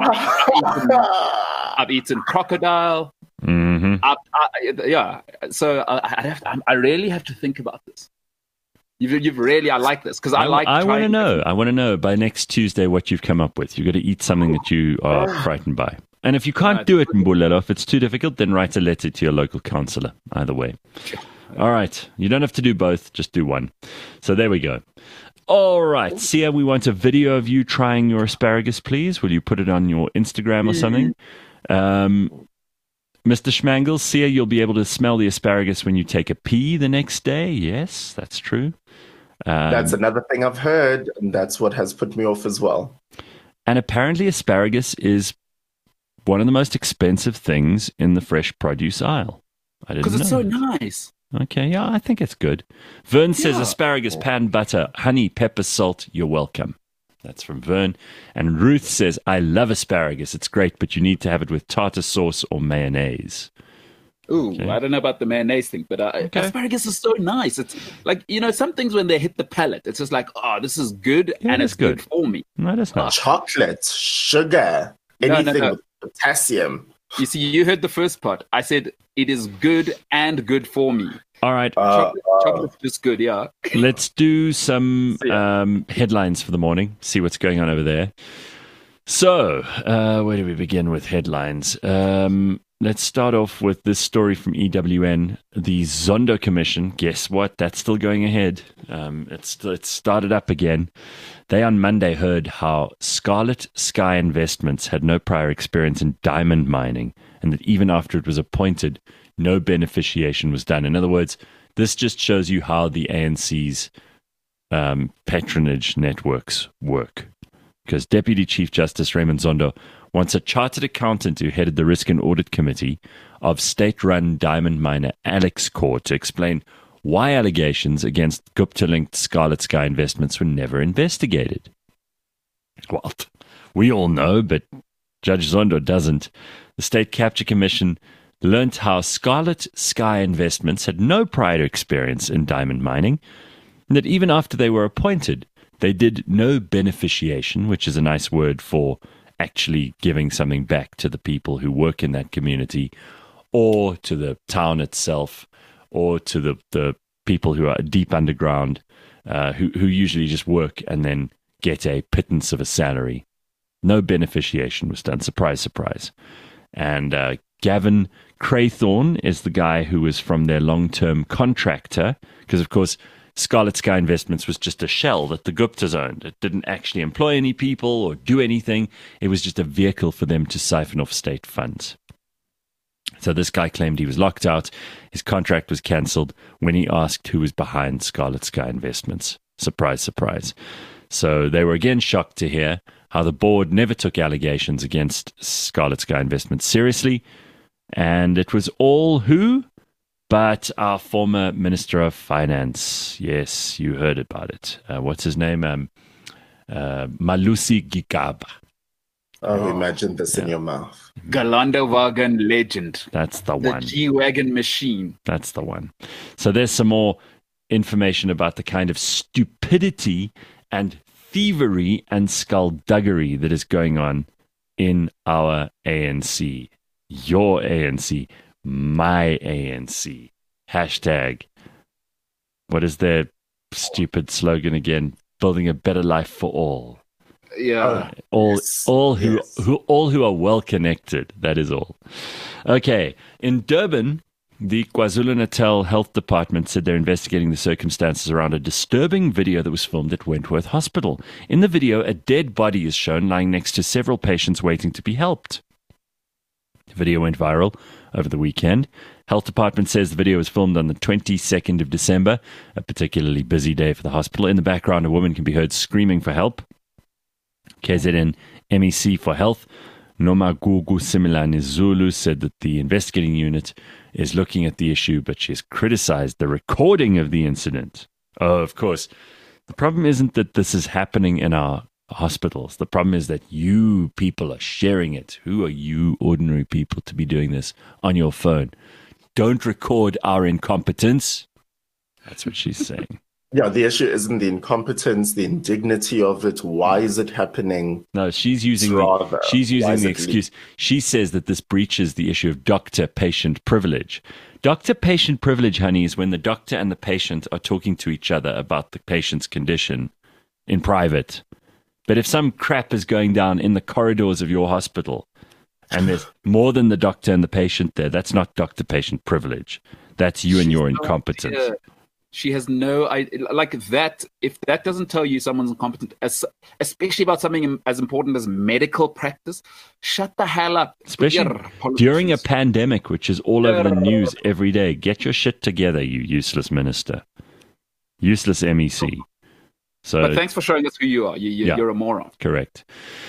Speaker 3: Ah.
Speaker 4: I've eaten crocodile.
Speaker 2: hmm
Speaker 4: I, I, yeah, so I, I, have to, I really have to think about this. You've, you've really, I like this because I,
Speaker 2: I,
Speaker 4: like.
Speaker 2: I want to
Speaker 4: trying-
Speaker 2: know. I want to know by next Tuesday what you've come up with. You've got to eat something that you are frightened by. And if you can't do it, Mbulelo, if it's too difficult, then write a letter to your local councillor. Either way. All right. You don't have to do both. Just do one. So there we go. All right. Sia, we want a video of you trying your asparagus, please. Will you put it on your Instagram or something? Um, Mister Schmangel, Sia, you'll be able to smell the asparagus when you take a pee the next day. Yes, that's true. Um,
Speaker 3: That's another thing I've heard, and that's what has put me off as well.
Speaker 2: And apparently, asparagus is one of the most expensive things in the fresh produce aisle. I didn't know.
Speaker 4: Because it's so nice.
Speaker 2: Okay, yeah, I think it's good. Vern says
Speaker 4: Yeah.
Speaker 2: asparagus, pan, butter, honey, pepper, salt. You're welcome. That's from Vern. And Ruth says, I love asparagus. It's great, but you need to have it with tartar sauce or mayonnaise.
Speaker 4: Ooh,
Speaker 2: Okay.
Speaker 4: I don't know about the mayonnaise thing, but uh,
Speaker 2: Okay.
Speaker 4: asparagus is so nice. It's like, you know, some things when they hit the palate, it's just like, oh, this is good
Speaker 2: Yeah,
Speaker 4: and
Speaker 2: it's
Speaker 4: it's good.
Speaker 2: good.
Speaker 4: for me.
Speaker 2: No, that's not.
Speaker 3: Chocolate, sugar,
Speaker 4: No, no,
Speaker 3: anything
Speaker 4: no.
Speaker 3: with potassium.
Speaker 4: You see, you heard the first part. I said it is good and good for me.
Speaker 2: All right,
Speaker 3: Uh,
Speaker 4: Chocolate, chocolate's just good, yeah.
Speaker 2: let's do some
Speaker 4: See ya.
Speaker 2: um, headlines for the morning, see what's going on over there. So, uh, where do we begin with headlines? Um, let's start off with this story from E W N. The Zondo Commission, guess what? That's still going ahead. Um, it's, it's started up again. They on Monday heard how Scarlet Sky Investments had no prior experience in diamond mining, and that even after it was appointed, no beneficiation was done. In other words, this just shows you how the A N C's um, patronage networks work. because Deputy Chief Justice Raymond Zondo wants a chartered accountant who headed the Risk and Audit Committee of state-run diamond miner Alex Corp to explain why allegations against Gupta-linked Scarlet Sky investments were never investigated. Well, we all know, but Judge Zondo doesn't. The State Capture Commission learnt how Scarlet Sky Investments had no prior experience in diamond mining, and that even after they were appointed, they did no beneficiation, which is a nice word for actually giving something back to the people who work in that community, or to the town itself, or to the, the people who are deep underground, uh, who, who usually just work and then get a pittance of a salary. No beneficiation was done. Surprise, surprise. And uh, Gavin Craythorne is the guy who was from their long-term contractor, because, of course, Scarlet Sky Investments was just a shell that the Guptas owned. It didn't actually employ any people or do anything. It was just a vehicle for them to siphon off state funds. So this guy claimed he was locked out. His contract was cancelled when he asked who was behind Scarlet Sky Investments. Surprise, surprise. So they were again shocked to hear how the board never took allegations against Scarlet Sky Investments seriously. And it was all who? But our former Minister of Finance. Yes, you heard about it. Uh, what's his name? Um, uh, Malusi Gigaba.
Speaker 3: Oh, imagine this yeah. in your mouth.
Speaker 4: Galandawagen legend.
Speaker 2: That's the,
Speaker 4: the
Speaker 2: one.
Speaker 4: The G-Wagon machine.
Speaker 2: That's the one. So there's some more information about the kind of stupidity and thievery and skullduggery that is going on in our A N C. Your A N C. My A N C. Hashtag. What is their stupid slogan again? Building a better life for all.
Speaker 4: Yeah.
Speaker 2: Uh, all
Speaker 3: yes.
Speaker 2: all who
Speaker 3: yes.
Speaker 2: who all who are well connected. That is all. Okay. In Durban, the KwaZulu-Natal Health Department said they're investigating the circumstances around a disturbing video that was filmed at Wentworth Hospital. In the video, a dead body is shown lying next to several patients waiting to be helped. The video went viral over the weekend. Health Department says the video was filmed on the twenty-second of December, a particularly busy day for the hospital. In the background, a woman can be heard screaming for help. K Z N M E C for Health, Nomagugu Similane Zulu, said that the investigating unit is looking at the issue, but she has criticized the recording of the incident. Oh, of course. The problem isn't that this is happening in our hospitals. The problem is that you people are sharing it. Who are you ordinary people to be doing this on your phone? Don't record our incompetence. That's what she's saying.
Speaker 3: Yeah, the issue isn't the incompetence, the indignity of it. Why is it happening?
Speaker 2: No, she's using the, she's using the excuse. She says that this breaches the issue of doctor-patient privilege. Doctor-patient privilege, honey, is when the doctor and the patient are talking to each other about the patient's condition in private. But if some crap is going down in the corridors of your hospital and there's more than the doctor and the patient there, that's not doctor-patient privilege. That's you and she's your incompetence. No
Speaker 4: She has no idea, like that. If that doesn't tell you someone's incompetent, as, especially about something as important as medical practice, shut the hell up.
Speaker 2: Especially during a pandemic, which is all over the news every day. Get your shit together, you useless minister. Useless M E C. So,
Speaker 4: but thanks for showing us who you are. You, you,
Speaker 2: yeah,
Speaker 4: you're a moron.
Speaker 2: Correct.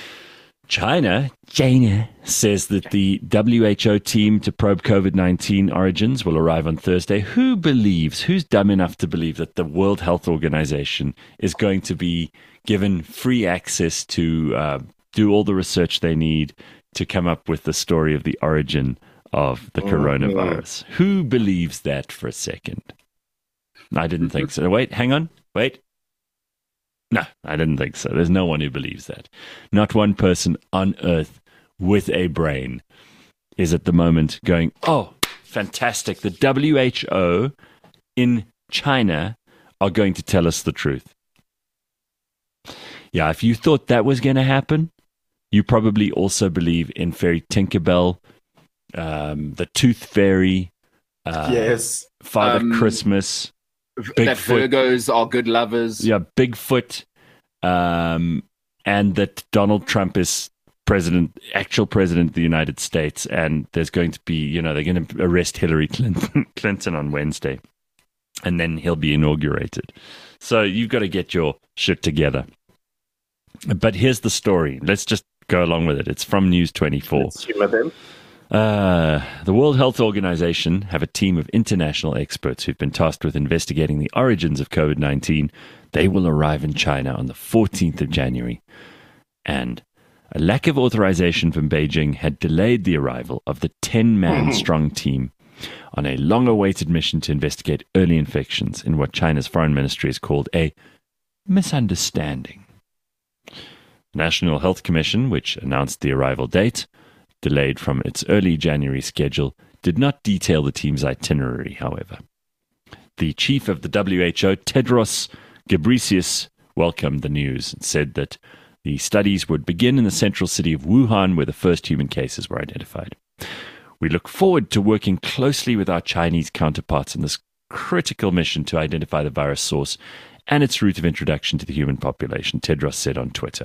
Speaker 2: China, China says that the W H O team to probe COVID nineteen origins will arrive on Thursday. Who believes, who's dumb enough to believe that the World Health Organization is going to be given free access to uh, do all the research they need to come up with the story of the origin of the coronavirus? Mm-hmm. Who believes that for a second? I didn't think so. Wait, hang on. Wait. No, I didn't think so. There's no one who believes that. Not one person on earth with a brain is at the moment going, oh, fantastic. The W H O in China are going to tell us the truth. Yeah, if you thought that was going to happen, you probably also believe in Fairy Tinkerbell, um, the Tooth Fairy, uh,
Speaker 3: yes,
Speaker 2: Father
Speaker 4: um,
Speaker 2: Christmas.
Speaker 4: Bigfoot. That Virgos are good lovers.
Speaker 2: Yeah, Bigfoot, um, and that Donald Trump is president, actual president of the United States, and there's going to be, you know, they're going to arrest Hillary Clinton, Clinton on Wednesday, and then he'll be inaugurated. So you've got to get your shit together. But here's the story. Let's just go along with it. It's from News twenty-four.
Speaker 3: Let's humor them.
Speaker 2: Uh, the World Health Organization have a team of international experts who've been tasked with investigating the origins of COVID nineteen. They will arrive in China on the fourteenth of January. And a lack of authorization from Beijing had delayed the arrival of the ten-man strong team on a long-awaited mission to investigate early infections in what China's foreign ministry has called a misunderstanding. The National Health Commission, which announced the arrival date, delayed from its early January schedule, did not detail the team's itinerary, however. The chief of the W H O, Tedros Ghebreyesus, welcomed the news and said that the studies would begin in the central city of Wuhan, where the first human cases were identified. We look forward to working closely with our Chinese counterparts in this critical mission to identify the virus source and its route of introduction to the human population, Tedros said on Twitter.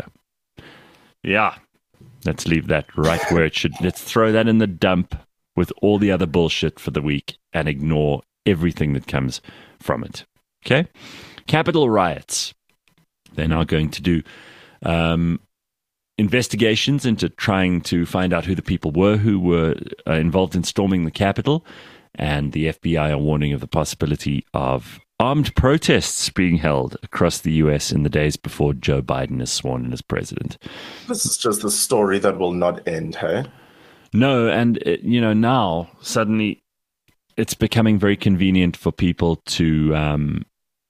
Speaker 2: Yeah, let's leave that right where it should. Let's throw that in the dump with all the other bullshit for the week and ignore everything that comes from it. Okay? Capitol riots. They're now going to do um, investigations into trying to find out who the people were who were uh, involved in storming the Capitol. And the F B I are warning of the possibility of armed protests being held across the U S in the days before Joe Biden is sworn in as president.
Speaker 3: This is just a story that will not end, hey?
Speaker 2: No, and, it, you know, now suddenly it's becoming very convenient for people to um,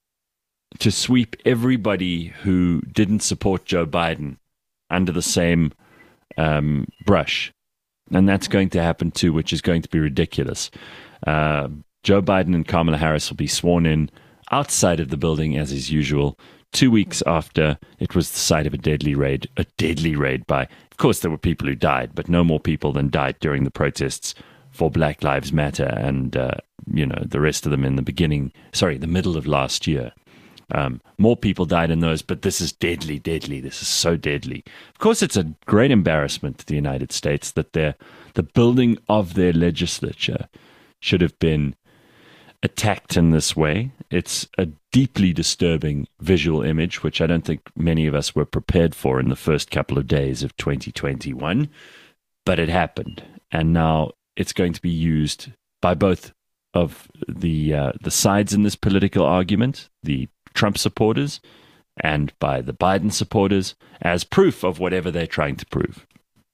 Speaker 2: to sweep everybody who didn't support Joe Biden under the same um, brush. And that's going to happen too, which is going to be ridiculous. Uh, Joe Biden and Kamala Harris will be sworn in outside of the building as is usual, two weeks after it was the site of a deadly raid, a deadly raid by, of course, there were people who died, but no more people than died during the protests for Black Lives Matter and, uh, you know, the rest of them in the beginning, sorry, the middle of last year. Um, more people died in those, but this is deadly, deadly. This is so deadly. Of course, it's a great embarrassment to the United States that their, the building of their legislature should have been attacked in this way. It's a deeply disturbing visual image, which I don't think many of us were prepared for in the first couple of days of twenty twenty-one, but it happened. And now it's going to be used by both of the uh, the sides in this political argument, the Trump supporters and by the Biden supporters, as proof of whatever they're trying to prove.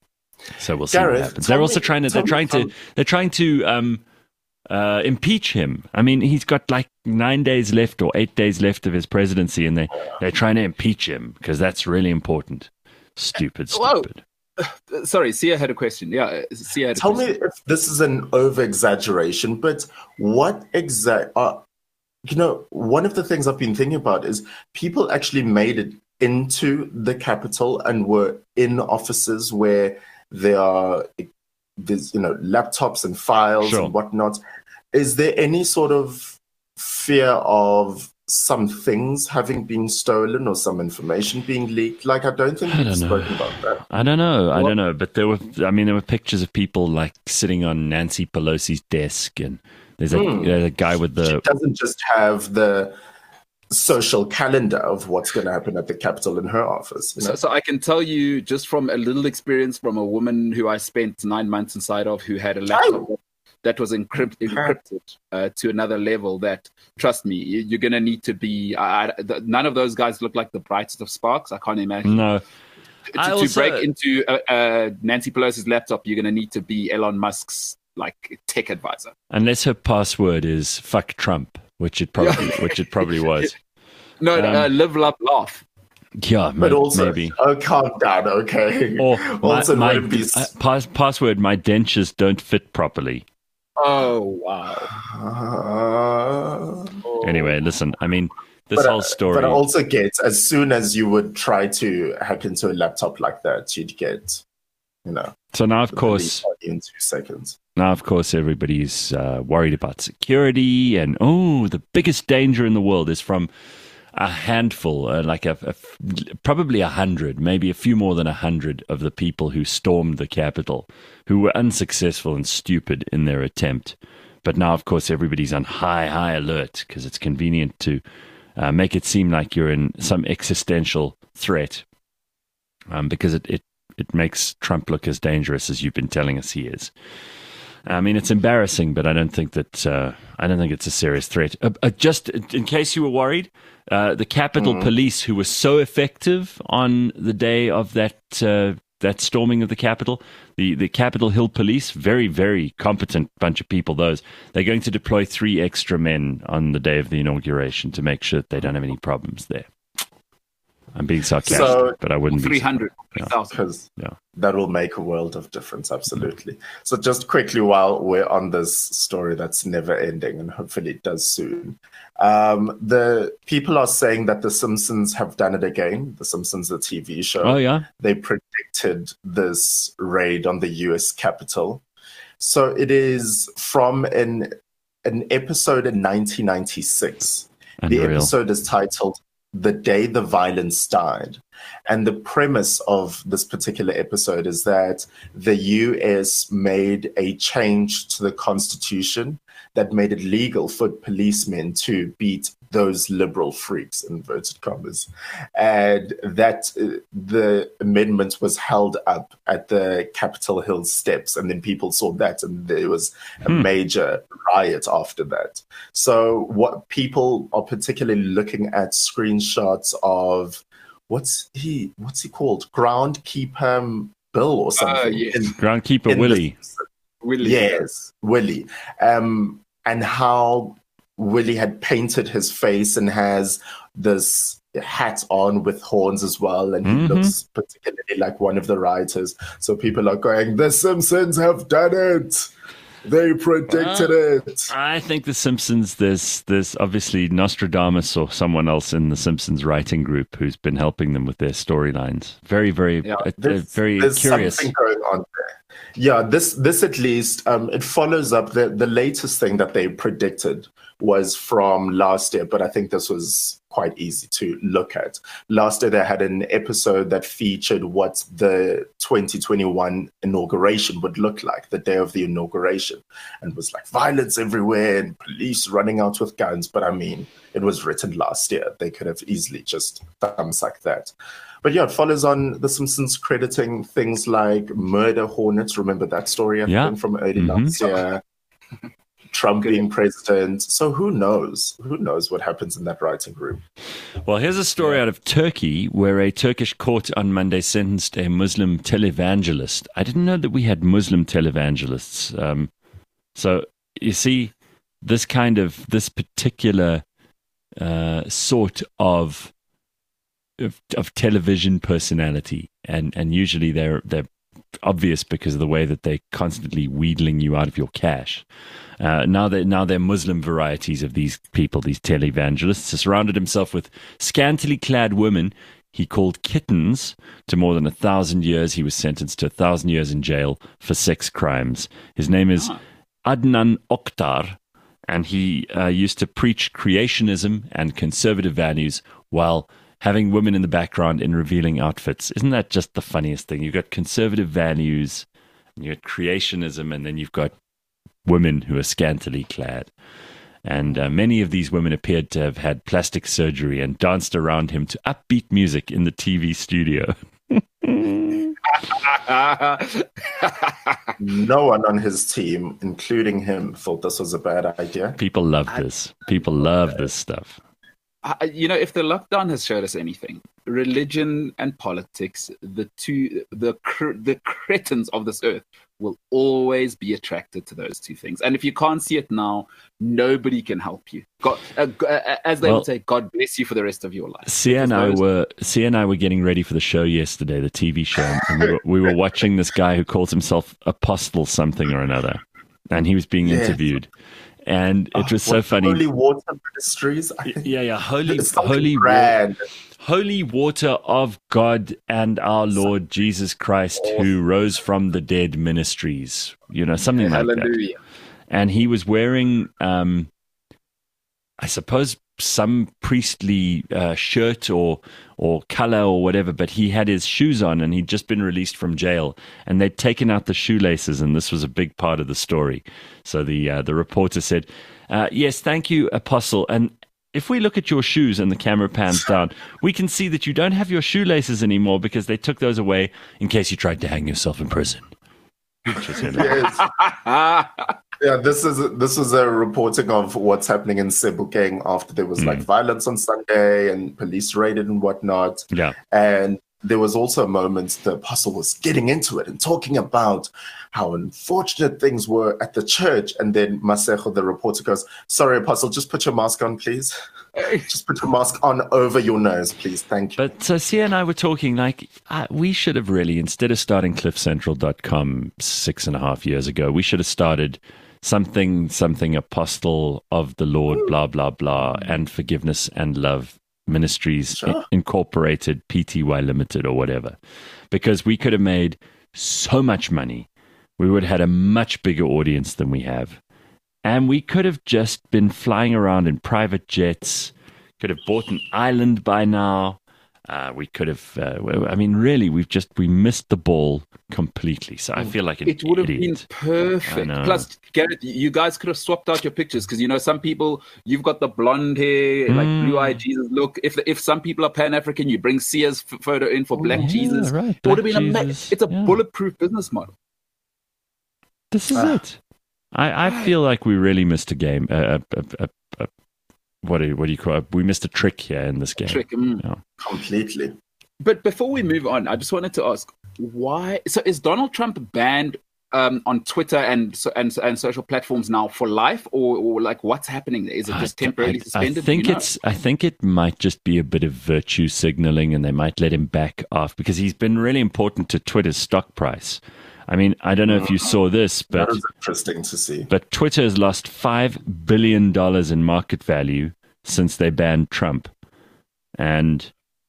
Speaker 2: So we'll see
Speaker 3: Gareth,
Speaker 2: what happens. They're also
Speaker 3: me,
Speaker 2: trying to they're trying
Speaker 3: me,
Speaker 2: to they're trying to um, uh, impeach him. I mean, he's got like nine days left or eight days left of his presidency, and they they're trying to impeach him because that's really important. Stupid, stupid.
Speaker 4: Whoa. Sorry, Sia had a question. Yeah, Sia had a
Speaker 3: Tell
Speaker 4: question.
Speaker 3: me if this is an over-exaggeration, but what exact... Uh, you know, one of the things I've been thinking about is people actually made it into the Capitol and were in offices where there are, there's, you know, laptops and files
Speaker 2: Sure.
Speaker 3: and whatnot. Is there any sort of fear of some things having been stolen or some information being leaked? Like, I don't think
Speaker 2: I
Speaker 3: we've
Speaker 2: don't know.
Speaker 3: spoken about that.
Speaker 2: I don't know. I
Speaker 3: What-
Speaker 2: don't know. But there were, I mean, there were pictures of people like sitting on Nancy Pelosi's desk, and there's a,
Speaker 3: Hmm.
Speaker 2: there's a guy with
Speaker 3: She
Speaker 2: the.
Speaker 3: doesn't just have the social calendar of what's going to happen at the Capitol in her office. You know?
Speaker 4: So, so I can tell you just from a little experience from a woman who I spent nine months inside of, who had a laptop
Speaker 3: Oh.
Speaker 4: that was encrypt, encrypted uh, to another level. That, trust me, you- you're going to need to be. I, I, the, none of those guys look like the brightest of sparks. I can't imagine.
Speaker 2: No.
Speaker 4: To,
Speaker 2: I
Speaker 4: to
Speaker 2: also-
Speaker 4: break into uh, uh, Nancy Pelosi's laptop, you're going to need to be Elon Musk's like tech advisor.
Speaker 2: Unless her password is fuck Trump, which it probably, which it probably was.
Speaker 4: No,
Speaker 2: Um,
Speaker 4: uh, live, love, laugh.
Speaker 2: Yeah,
Speaker 3: But
Speaker 2: ma-
Speaker 3: also,
Speaker 2: maybe.
Speaker 3: oh, calm down, okay?
Speaker 2: Or my,
Speaker 3: also,
Speaker 2: my
Speaker 3: wouldn't be.
Speaker 2: uh, pass, password, my dentures don't fit properly.
Speaker 4: Oh wow.
Speaker 3: Uh,
Speaker 2: Anyway, listen, I mean, this
Speaker 3: but,
Speaker 2: whole
Speaker 3: uh,
Speaker 2: story.
Speaker 3: But I also get, as soon as you would try to hack into a laptop like that, you'd get, you know,
Speaker 2: so now, of
Speaker 3: the
Speaker 2: course,
Speaker 3: police on you in two seconds.
Speaker 2: Now, of course, everybody's uh, worried about security, and oh, the biggest danger in the world is from a handful, uh, like a, a probably a hundred, maybe a few more than a hundred of the people who stormed the Capitol, who were unsuccessful and stupid in their attempt. But now, of course, everybody's on high, high alert because it's convenient to uh, make it seem like you're in some existential threat. um, because it, it, it makes Trump look as dangerous as you've been telling us he is. I mean, it's embarrassing, but I don't think that uh, I don't think it's a serious threat. Uh, uh, just in case you were worried, uh, the Capitol mm. Police, who were so effective on the day of that uh, that storming of the Capitol, the the Capitol Hill Police, very very competent bunch of people. Those they're going to deploy three extra men on the day of the inauguration to make sure that they don't have any problems there. I'm being sarcastic, so, but I wouldn't
Speaker 4: three
Speaker 2: be.
Speaker 4: hundred
Speaker 3: Because yeah. that will make a world of difference, absolutely. So just quickly, while we're on this story that's never ending, and hopefully it does soon, um, the people are saying that The Simpsons have done it again. The Simpsons, the T V show.
Speaker 2: Oh, yeah?
Speaker 3: They predicted this raid on the U S Capitol. So it is from an, an episode in nineteen ninety-six.
Speaker 2: Unreal.
Speaker 3: The episode is titled The Day the Violence Died. And the premise of this particular episode is that the U S made a change to the Constitution that made it legal for policemen to beat those liberal freaks, inverted commas. And that uh, the amendment was held up at the Capitol Hill steps. And then people saw that, and there was a hmm. major riot after that. So what people are particularly looking at screenshots of What's he? What's he called? Groundkeeper Bill or something?
Speaker 4: Uh, yes.
Speaker 3: in,
Speaker 2: Groundkeeper
Speaker 3: in
Speaker 2: Willie.
Speaker 3: The,
Speaker 4: Willie.
Speaker 3: Yes, Willie. Um, and how Willie had painted his face and has this hat on with horns as well, and he mm-hmm. looks particularly like one of the writers. So people are going, "The Simpsons have done it. They predicted well, it."
Speaker 2: I think The Simpsons, there's, there's obviously Nostradamus or someone else in The Simpsons writing group who's been helping them with their storylines. Very, very,
Speaker 3: yeah,
Speaker 2: uh,
Speaker 3: there's,
Speaker 2: very
Speaker 3: there's
Speaker 2: curious.
Speaker 3: Something going on there. Yeah, this this at least, um, it follows up the, the latest thing that they predicted was from last year, but I think this was quite easy to look at. Last year, they had an episode that featured what the twenty twenty-one inauguration would look like, the day of the inauguration, and was like violence everywhere and police running out with guns. But I mean, it was written last year. They could have easily just thumbs like that. But yeah, it follows on The Simpsons crediting things like murder hornets. Remember that story, I
Speaker 2: yeah.
Speaker 3: think, from early
Speaker 2: mm-hmm.
Speaker 3: last year? Trump being president. So who knows? Who knows what happens in that writing group?
Speaker 2: Well, here's a story out of Turkey where a Turkish court on Monday sentenced a Muslim televangelist. I didn't know that we had Muslim televangelists. Um, so you see, this kind of, this particular uh, sort of, of of television personality, and, and usually they're they're obvious because of the way that they're constantly wheedling you out of your cash. Uh, now they now they're Muslim varieties of these people, these televangelists. He surrounded himself with scantily clad women he called kittens to more than a thousand years. He was sentenced to a thousand years in jail for sex crimes. His name is Adnan Oktar, and he uh, used to preach creationism and conservative values while having women in the background in revealing outfits. Isn't that just the funniest thing? You've got conservative values, and you've got creationism, and then you've got women who are scantily clad. And uh, many of these women appeared to have had plastic surgery and danced around him to upbeat music in the T V studio.
Speaker 3: No one on his team, including him, thought this was a bad idea.
Speaker 2: People love this. People love this stuff.
Speaker 4: Uh, you know, if the lockdown has showed us anything, religion and politics, the two, the cr- the cretins of this earth will always be attracted to those two things. And if you can't see it now, nobody can help you. God, uh, uh, as they
Speaker 2: well,
Speaker 4: would say, God bless you for the rest of your life.
Speaker 2: Sia and I were Sia and I were getting ready for the show yesterday, the T V show, and we were, we were watching this guy who calls himself Apostle something or another, and he was being
Speaker 3: yes.
Speaker 2: interviewed. And it was
Speaker 3: oh,
Speaker 2: so funny.
Speaker 3: Holy Water Ministries. I think
Speaker 2: yeah, yeah. Holy,
Speaker 3: holy,
Speaker 2: wa- holy water of God and our Lord Jesus Christ, oh. who rose from the dead ministries. You know, something
Speaker 4: yeah,
Speaker 2: like
Speaker 4: hallelujah.
Speaker 2: that. And he was wearing, um, I suppose, some priestly uh, shirt or or color or whatever, but he had his shoes on and he'd just been released from jail, and they'd taken out the shoelaces, and this was a big part of the story. So the uh, the reporter said, uh, yes, thank you, Apostle. And if we look at your shoes and the camera pans down, we can see that you don't have your shoelaces anymore because they took those away in case you tried to hang yourself in prison.
Speaker 3: Yes. Yeah, this is this is a reporting of what's happening in Sebokeng after there was mm. like violence on Sunday and police raided and whatnot.
Speaker 2: Yeah,
Speaker 3: and there was also a moment the apostle was getting into it and talking about how unfortunate things were at the church. And then Masego, the reporter, goes, "Sorry, apostle, just put your mask on, please. Just put your mask on over your nose, please. Thank you."
Speaker 2: But so Sia and I were talking like uh, we should have really, instead of starting cliff central dot com six and a half years ago, we should have started something, something apostle of the Lord, blah, blah, blah, and forgiveness and love ministries
Speaker 3: Sure.
Speaker 2: incorporated, P T Y limited or whatever, because we could have made so much money. We would have had a much bigger audience than we have. And we could have just been flying around in private jets, could have bought an island by now. Uh, we could have, uh, I mean, really, we've just, we missed the ball completely. So I feel like an
Speaker 4: it would have
Speaker 2: idiot.
Speaker 4: been perfect. Plus, Garrett, you guys could have swapped out your pictures because, you know, some people, you've got the blonde hair, like
Speaker 2: Mm.
Speaker 4: blue-eyed Jesus look. If if some people are Pan-African, you bring Sia's f- photo in for Black
Speaker 2: Yeah,
Speaker 4: Jesus.
Speaker 2: right,
Speaker 4: It would have
Speaker 2: Black
Speaker 4: been amazing.
Speaker 2: Jesus,
Speaker 4: It's a
Speaker 2: yeah.
Speaker 4: bulletproof business model.
Speaker 2: This is
Speaker 3: Ah.
Speaker 2: it. I, I feel like we really missed a game. A, a, a, a, what do you, what do you call it? We missed a trick here in this game.
Speaker 4: Trick. Mm.
Speaker 2: Yeah.
Speaker 3: Completely.
Speaker 4: But before we move on, I just wanted to ask why. So is Donald Trump banned um, on Twitter and, so- and and social platforms now for life, or, or like what's happening there? Is it just
Speaker 2: I-
Speaker 4: temporarily
Speaker 2: I,
Speaker 4: suspended?
Speaker 2: I
Speaker 4: Do
Speaker 2: think
Speaker 4: you know?
Speaker 2: it's. I think it might just be a bit of virtue signaling, and they might let him back off because he's been really important to Twitter's stock price. I mean, I don't know if you saw this, but
Speaker 3: That is interesting to see.
Speaker 2: but Twitter has lost five billion dollars in market value since they banned Trump, and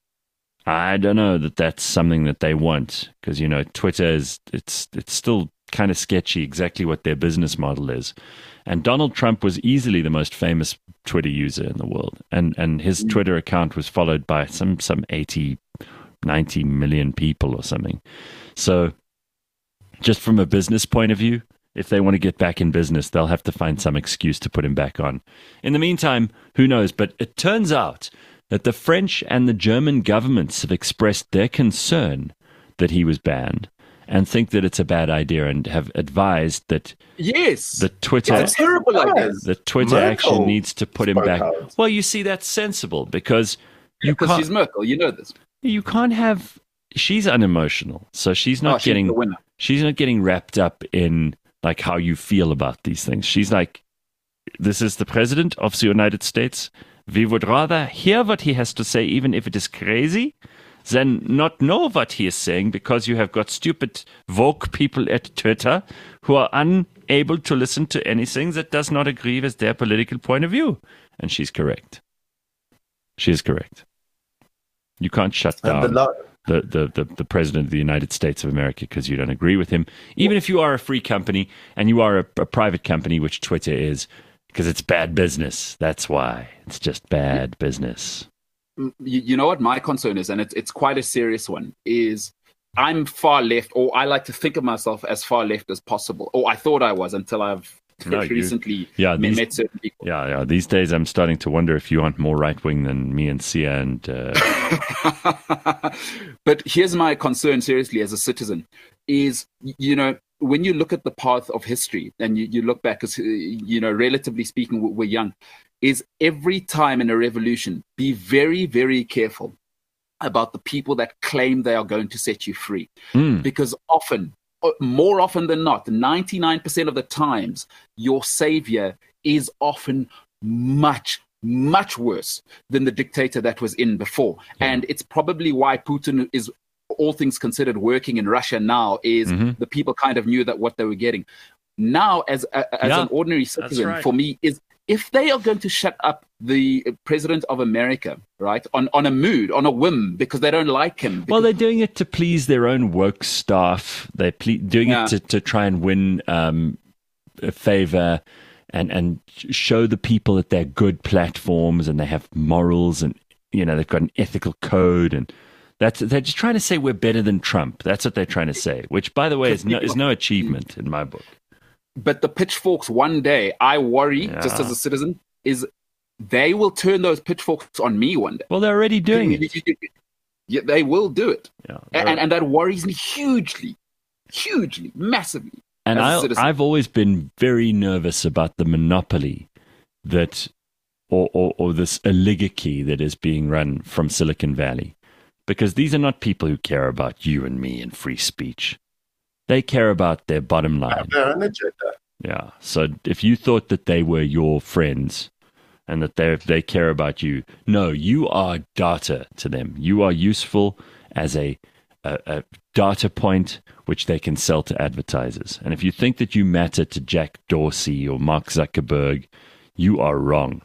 Speaker 2: I don't know that that's something that they want because you know Twitter is it's it's still kind of sketchy exactly what their business model is, and Donald Trump was easily the most famous Twitter user in the world, and and his Twitter account was followed by some some eighty, ninety million people or something, so. Just from a business point of view, if they want to get back in business, they'll have to find some excuse to put him back on. In the meantime, who knows? But it turns out that the French and the German governments have expressed their concern that he was banned and think that it's a bad idea and have advised that
Speaker 4: Yes.
Speaker 2: the Twitter
Speaker 4: It's a terrible idea.
Speaker 2: the Twitter
Speaker 3: Merkel
Speaker 2: action needs to put him
Speaker 3: spoke
Speaker 2: back.
Speaker 3: out.
Speaker 2: Well, you see, that's sensible because you
Speaker 4: Because
Speaker 2: can't
Speaker 4: she's Merkel, you know this.
Speaker 2: you can't have. She's unemotional, so she's not
Speaker 4: Oh, she's
Speaker 2: getting
Speaker 4: the winner.
Speaker 2: she's not getting wrapped up in like how you feel about these things. She's like, this is the president of the United States. We would rather hear what he has to say, even if it is crazy, than not know what he is saying because you have got stupid woke people at Twitter who are unable to listen to anything that does not agree with their political point of view. And she's correct. She is correct. You can't shut
Speaker 3: And
Speaker 2: down
Speaker 3: the lo-
Speaker 2: the, the, the, the president of the United States of America because you don't agree with him, even if you are a free company and you are a, a private company, which Twitter is, because it's bad business. That's why. It's just bad business.
Speaker 4: You, you know what my concern is, and it's it's quite a serious one, is I'm far left, or I like to think of myself as far left as possible, or I thought I was until I've
Speaker 2: No, you-
Speaker 4: recently
Speaker 2: yeah,
Speaker 4: met,
Speaker 2: these-
Speaker 4: met certain people.
Speaker 2: Yeah, yeah. These days I'm starting to wonder if you aren't more right-wing than me and Sia and... Uh,
Speaker 4: But here's my concern, seriously, as a citizen, is, you know, when you look at the path of history and you, you look back, because, you know, relatively speaking, we- we're young, is every time in a revolution, be very, very careful about the people that claim they are going to set you free.
Speaker 2: mm,
Speaker 4: Because often, uh, more often than not, ninety-nine percent of the times, your savior is often much, much worse than the dictator that was in before.
Speaker 2: Yeah.
Speaker 4: And it's probably why Putin is, all things considered, working in Russia now, is
Speaker 2: Mhm.
Speaker 4: the people kind of knew that what they were getting. Now, as a, as
Speaker 2: Yeah,
Speaker 4: an ordinary citizen,
Speaker 2: right.
Speaker 4: for me, is if they are going to shut up the president of America, right, on, on a mood, on a whim, because they don't like him.
Speaker 2: well,
Speaker 4: because-
Speaker 2: they're doing it to please their own woke staff. They're ple- doing
Speaker 4: Yeah.
Speaker 2: it to, to try and win um, a favor and, and show the people that they're good platforms and they have morals and, you know, they've got an ethical code. And that's, they're just trying to say we're better than Trump. That's what they're trying to say, which, by the way, is no, is no achievement in my book.
Speaker 4: But the pitchforks one day, I worry, just
Speaker 2: Yeah.
Speaker 4: as a citizen, is they will turn those pitchforks on me one day.
Speaker 2: Well, they're already doing it.
Speaker 4: Yeah, they will do it.
Speaker 2: Yeah,
Speaker 4: and, and that worries me hugely, hugely, massively.
Speaker 2: And I, I've always been very nervous about the monopoly that, or, or, or this oligarchy that is being run from Silicon Valley. Because these are not people who care about you and me and free speech. They care about their bottom line.
Speaker 3: Their own agenda.
Speaker 2: Yeah. So if you thought that they were your friends and that they they care about you, no, you are data to them. You are useful as a, a, a data point which they can sell to advertisers. And if you think that you matter to Jack Dorsey or Mark Zuckerberg, you are wrong.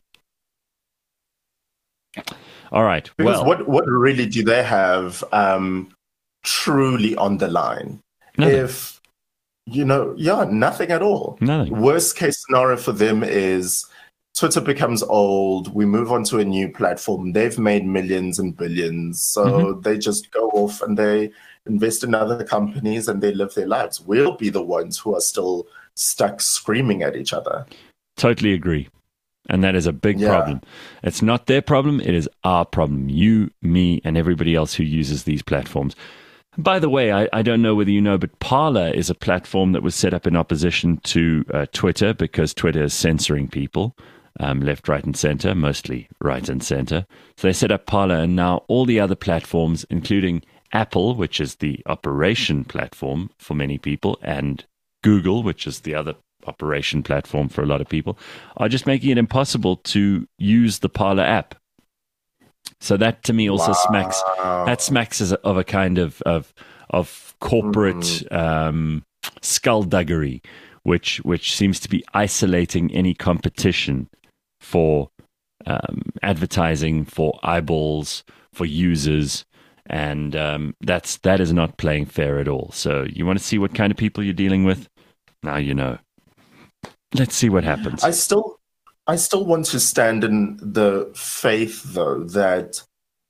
Speaker 2: All right.
Speaker 3: Because
Speaker 2: well,
Speaker 3: what, what really do they have um, truly on the line?
Speaker 2: Nothing.
Speaker 3: If, you know, yeah, nothing at all.
Speaker 2: Nothing.
Speaker 3: Worst case scenario for them is Twitter becomes old. We move on to a new platform. They've made millions and billions. So mm-hmm. they just go off and they invest in other companies and they live their lives. We'll be the ones who are still stuck screaming at each other.
Speaker 2: Totally agree. And that is a big
Speaker 3: yeah.
Speaker 2: problem. It's not their problem. It is our problem. You, me, and everybody else who uses these platforms. By the way, I, I don't know whether you know, but Parler is a platform that was set up in opposition to uh, Twitter because Twitter is censoring people, um, left, right, and center, mostly right and center. So they set up Parler, and now all the other platforms, including Apple, which is the operation platform for many people, and Google, which is the other operation platform for a lot of people, are just making it impossible to use the Parler app. So that to me also wow. smacks that smacks of a kind of of, of corporate mm. um, skullduggery, which which seems to be isolating any competition for um, advertising, for eyeballs, for users, and um, that's that is not playing fair at all. So you want to see what kind of people you're dealing with? Now you know. Let's see what happens.
Speaker 3: I still, I still want to stand in the faith, though, that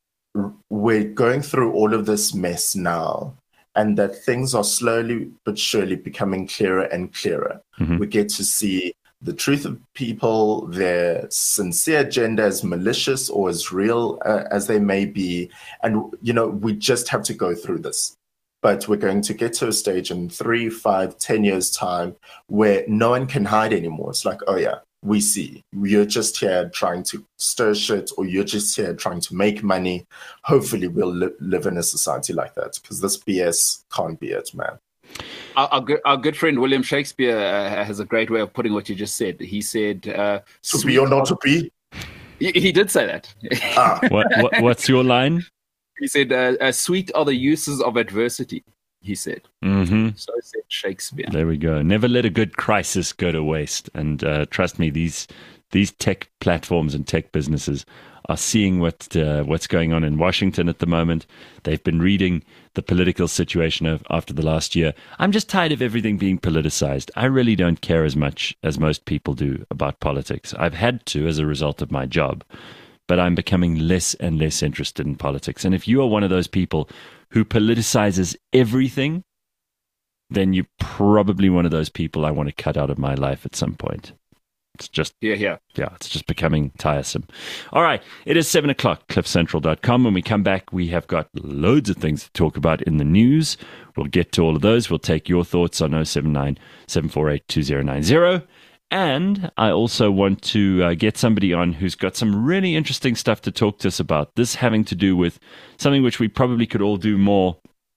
Speaker 3: we're going through all of this mess now, and that things are slowly but surely becoming clearer and clearer. Mm-hmm. We get to see the truth of people, their sincere agenda, as malicious or as real uh, as they may be, and you know, we just have to go through this. But we're going to get to a stage in three, five, ten years' time where no one can hide anymore. It's like, oh yeah, we see. You're just here trying to stir shit, or you're just here trying to make money. Hopefully we'll li- live in a society like that, because this B S can't be it, man.
Speaker 4: Our, our, good, our good friend William Shakespeare uh, has a great way of putting what you just said. He said... Uh,
Speaker 3: to be or not to be?
Speaker 4: He, he did say that.
Speaker 2: Ah. what, what, what's your line?
Speaker 4: He said, uh, uh, sweet are the uses of adversity, he said.
Speaker 2: Mm-hmm.
Speaker 4: So said Shakespeare.
Speaker 2: There we go. Never let a good crisis go to waste. And uh, trust me, these these tech platforms and tech businesses are seeing what uh, what's going on in Washington at the moment. They've been reading the political situation of, after the last year. I'm just tired of everything being politicized. I really don't care as much as most people do about politics. I've had to as a result of my job. But I'm becoming less and less interested in politics. And if you are one of those people who politicizes everything, then you're probably one of those people I want to cut out of my life at some point. It's just,
Speaker 4: yeah, yeah.
Speaker 2: Yeah, it's just becoming tiresome. All right, it is seven o'clock, cliff central dot com. When we come back, we have got loads of things to talk about in the news. We'll get to all of those. We'll take your thoughts on oh seven nine, seven four eight, two oh nine oh. And I also want to uh, get somebody on who's got some really interesting stuff to talk to us about. This having to do with something which we probably could all do more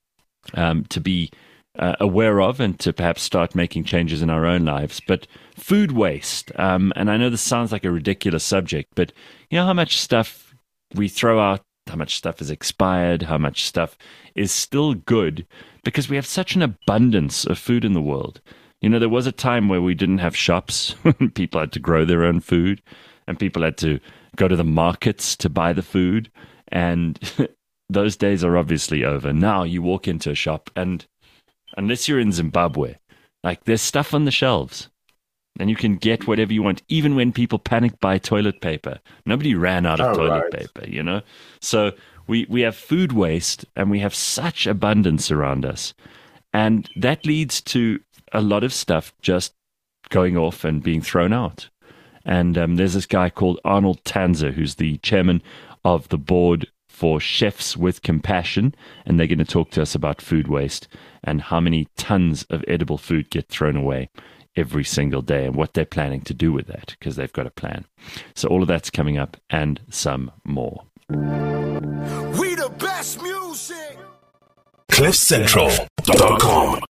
Speaker 2: um, to be uh, aware of and to perhaps start making changes in our own lives. But food waste. Um, and I know this sounds like a ridiculous subject, but you know how much stuff we throw out, how much stuff is expired, how much stuff is still good because we have such an abundance of food in the world. You know, there was a time where we didn't have shops. People had to grow their own food, and people had to go to the markets to buy the food. And those days are obviously over. Now you walk into a shop, and unless you're in Zimbabwe, like there's stuff on the shelves, and you can get whatever you want, even when people panic buy toilet paper. Nobody ran out of
Speaker 3: oh,
Speaker 2: toilet
Speaker 3: right.
Speaker 2: paper, you know? So we, we have food waste, and we have such abundance around us. And that leads to a lot of stuff just going off and being thrown out. And um, there's this guy called Arnold Tanzer, who's the chairman of the board for Chefs with Compassion, and they're going to talk to us about food waste and how many tons of edible food get thrown away every single day and what they're planning to do with that, because they've got a plan. So all of that's coming up and some more.
Speaker 1: We the best music. cliff central dot com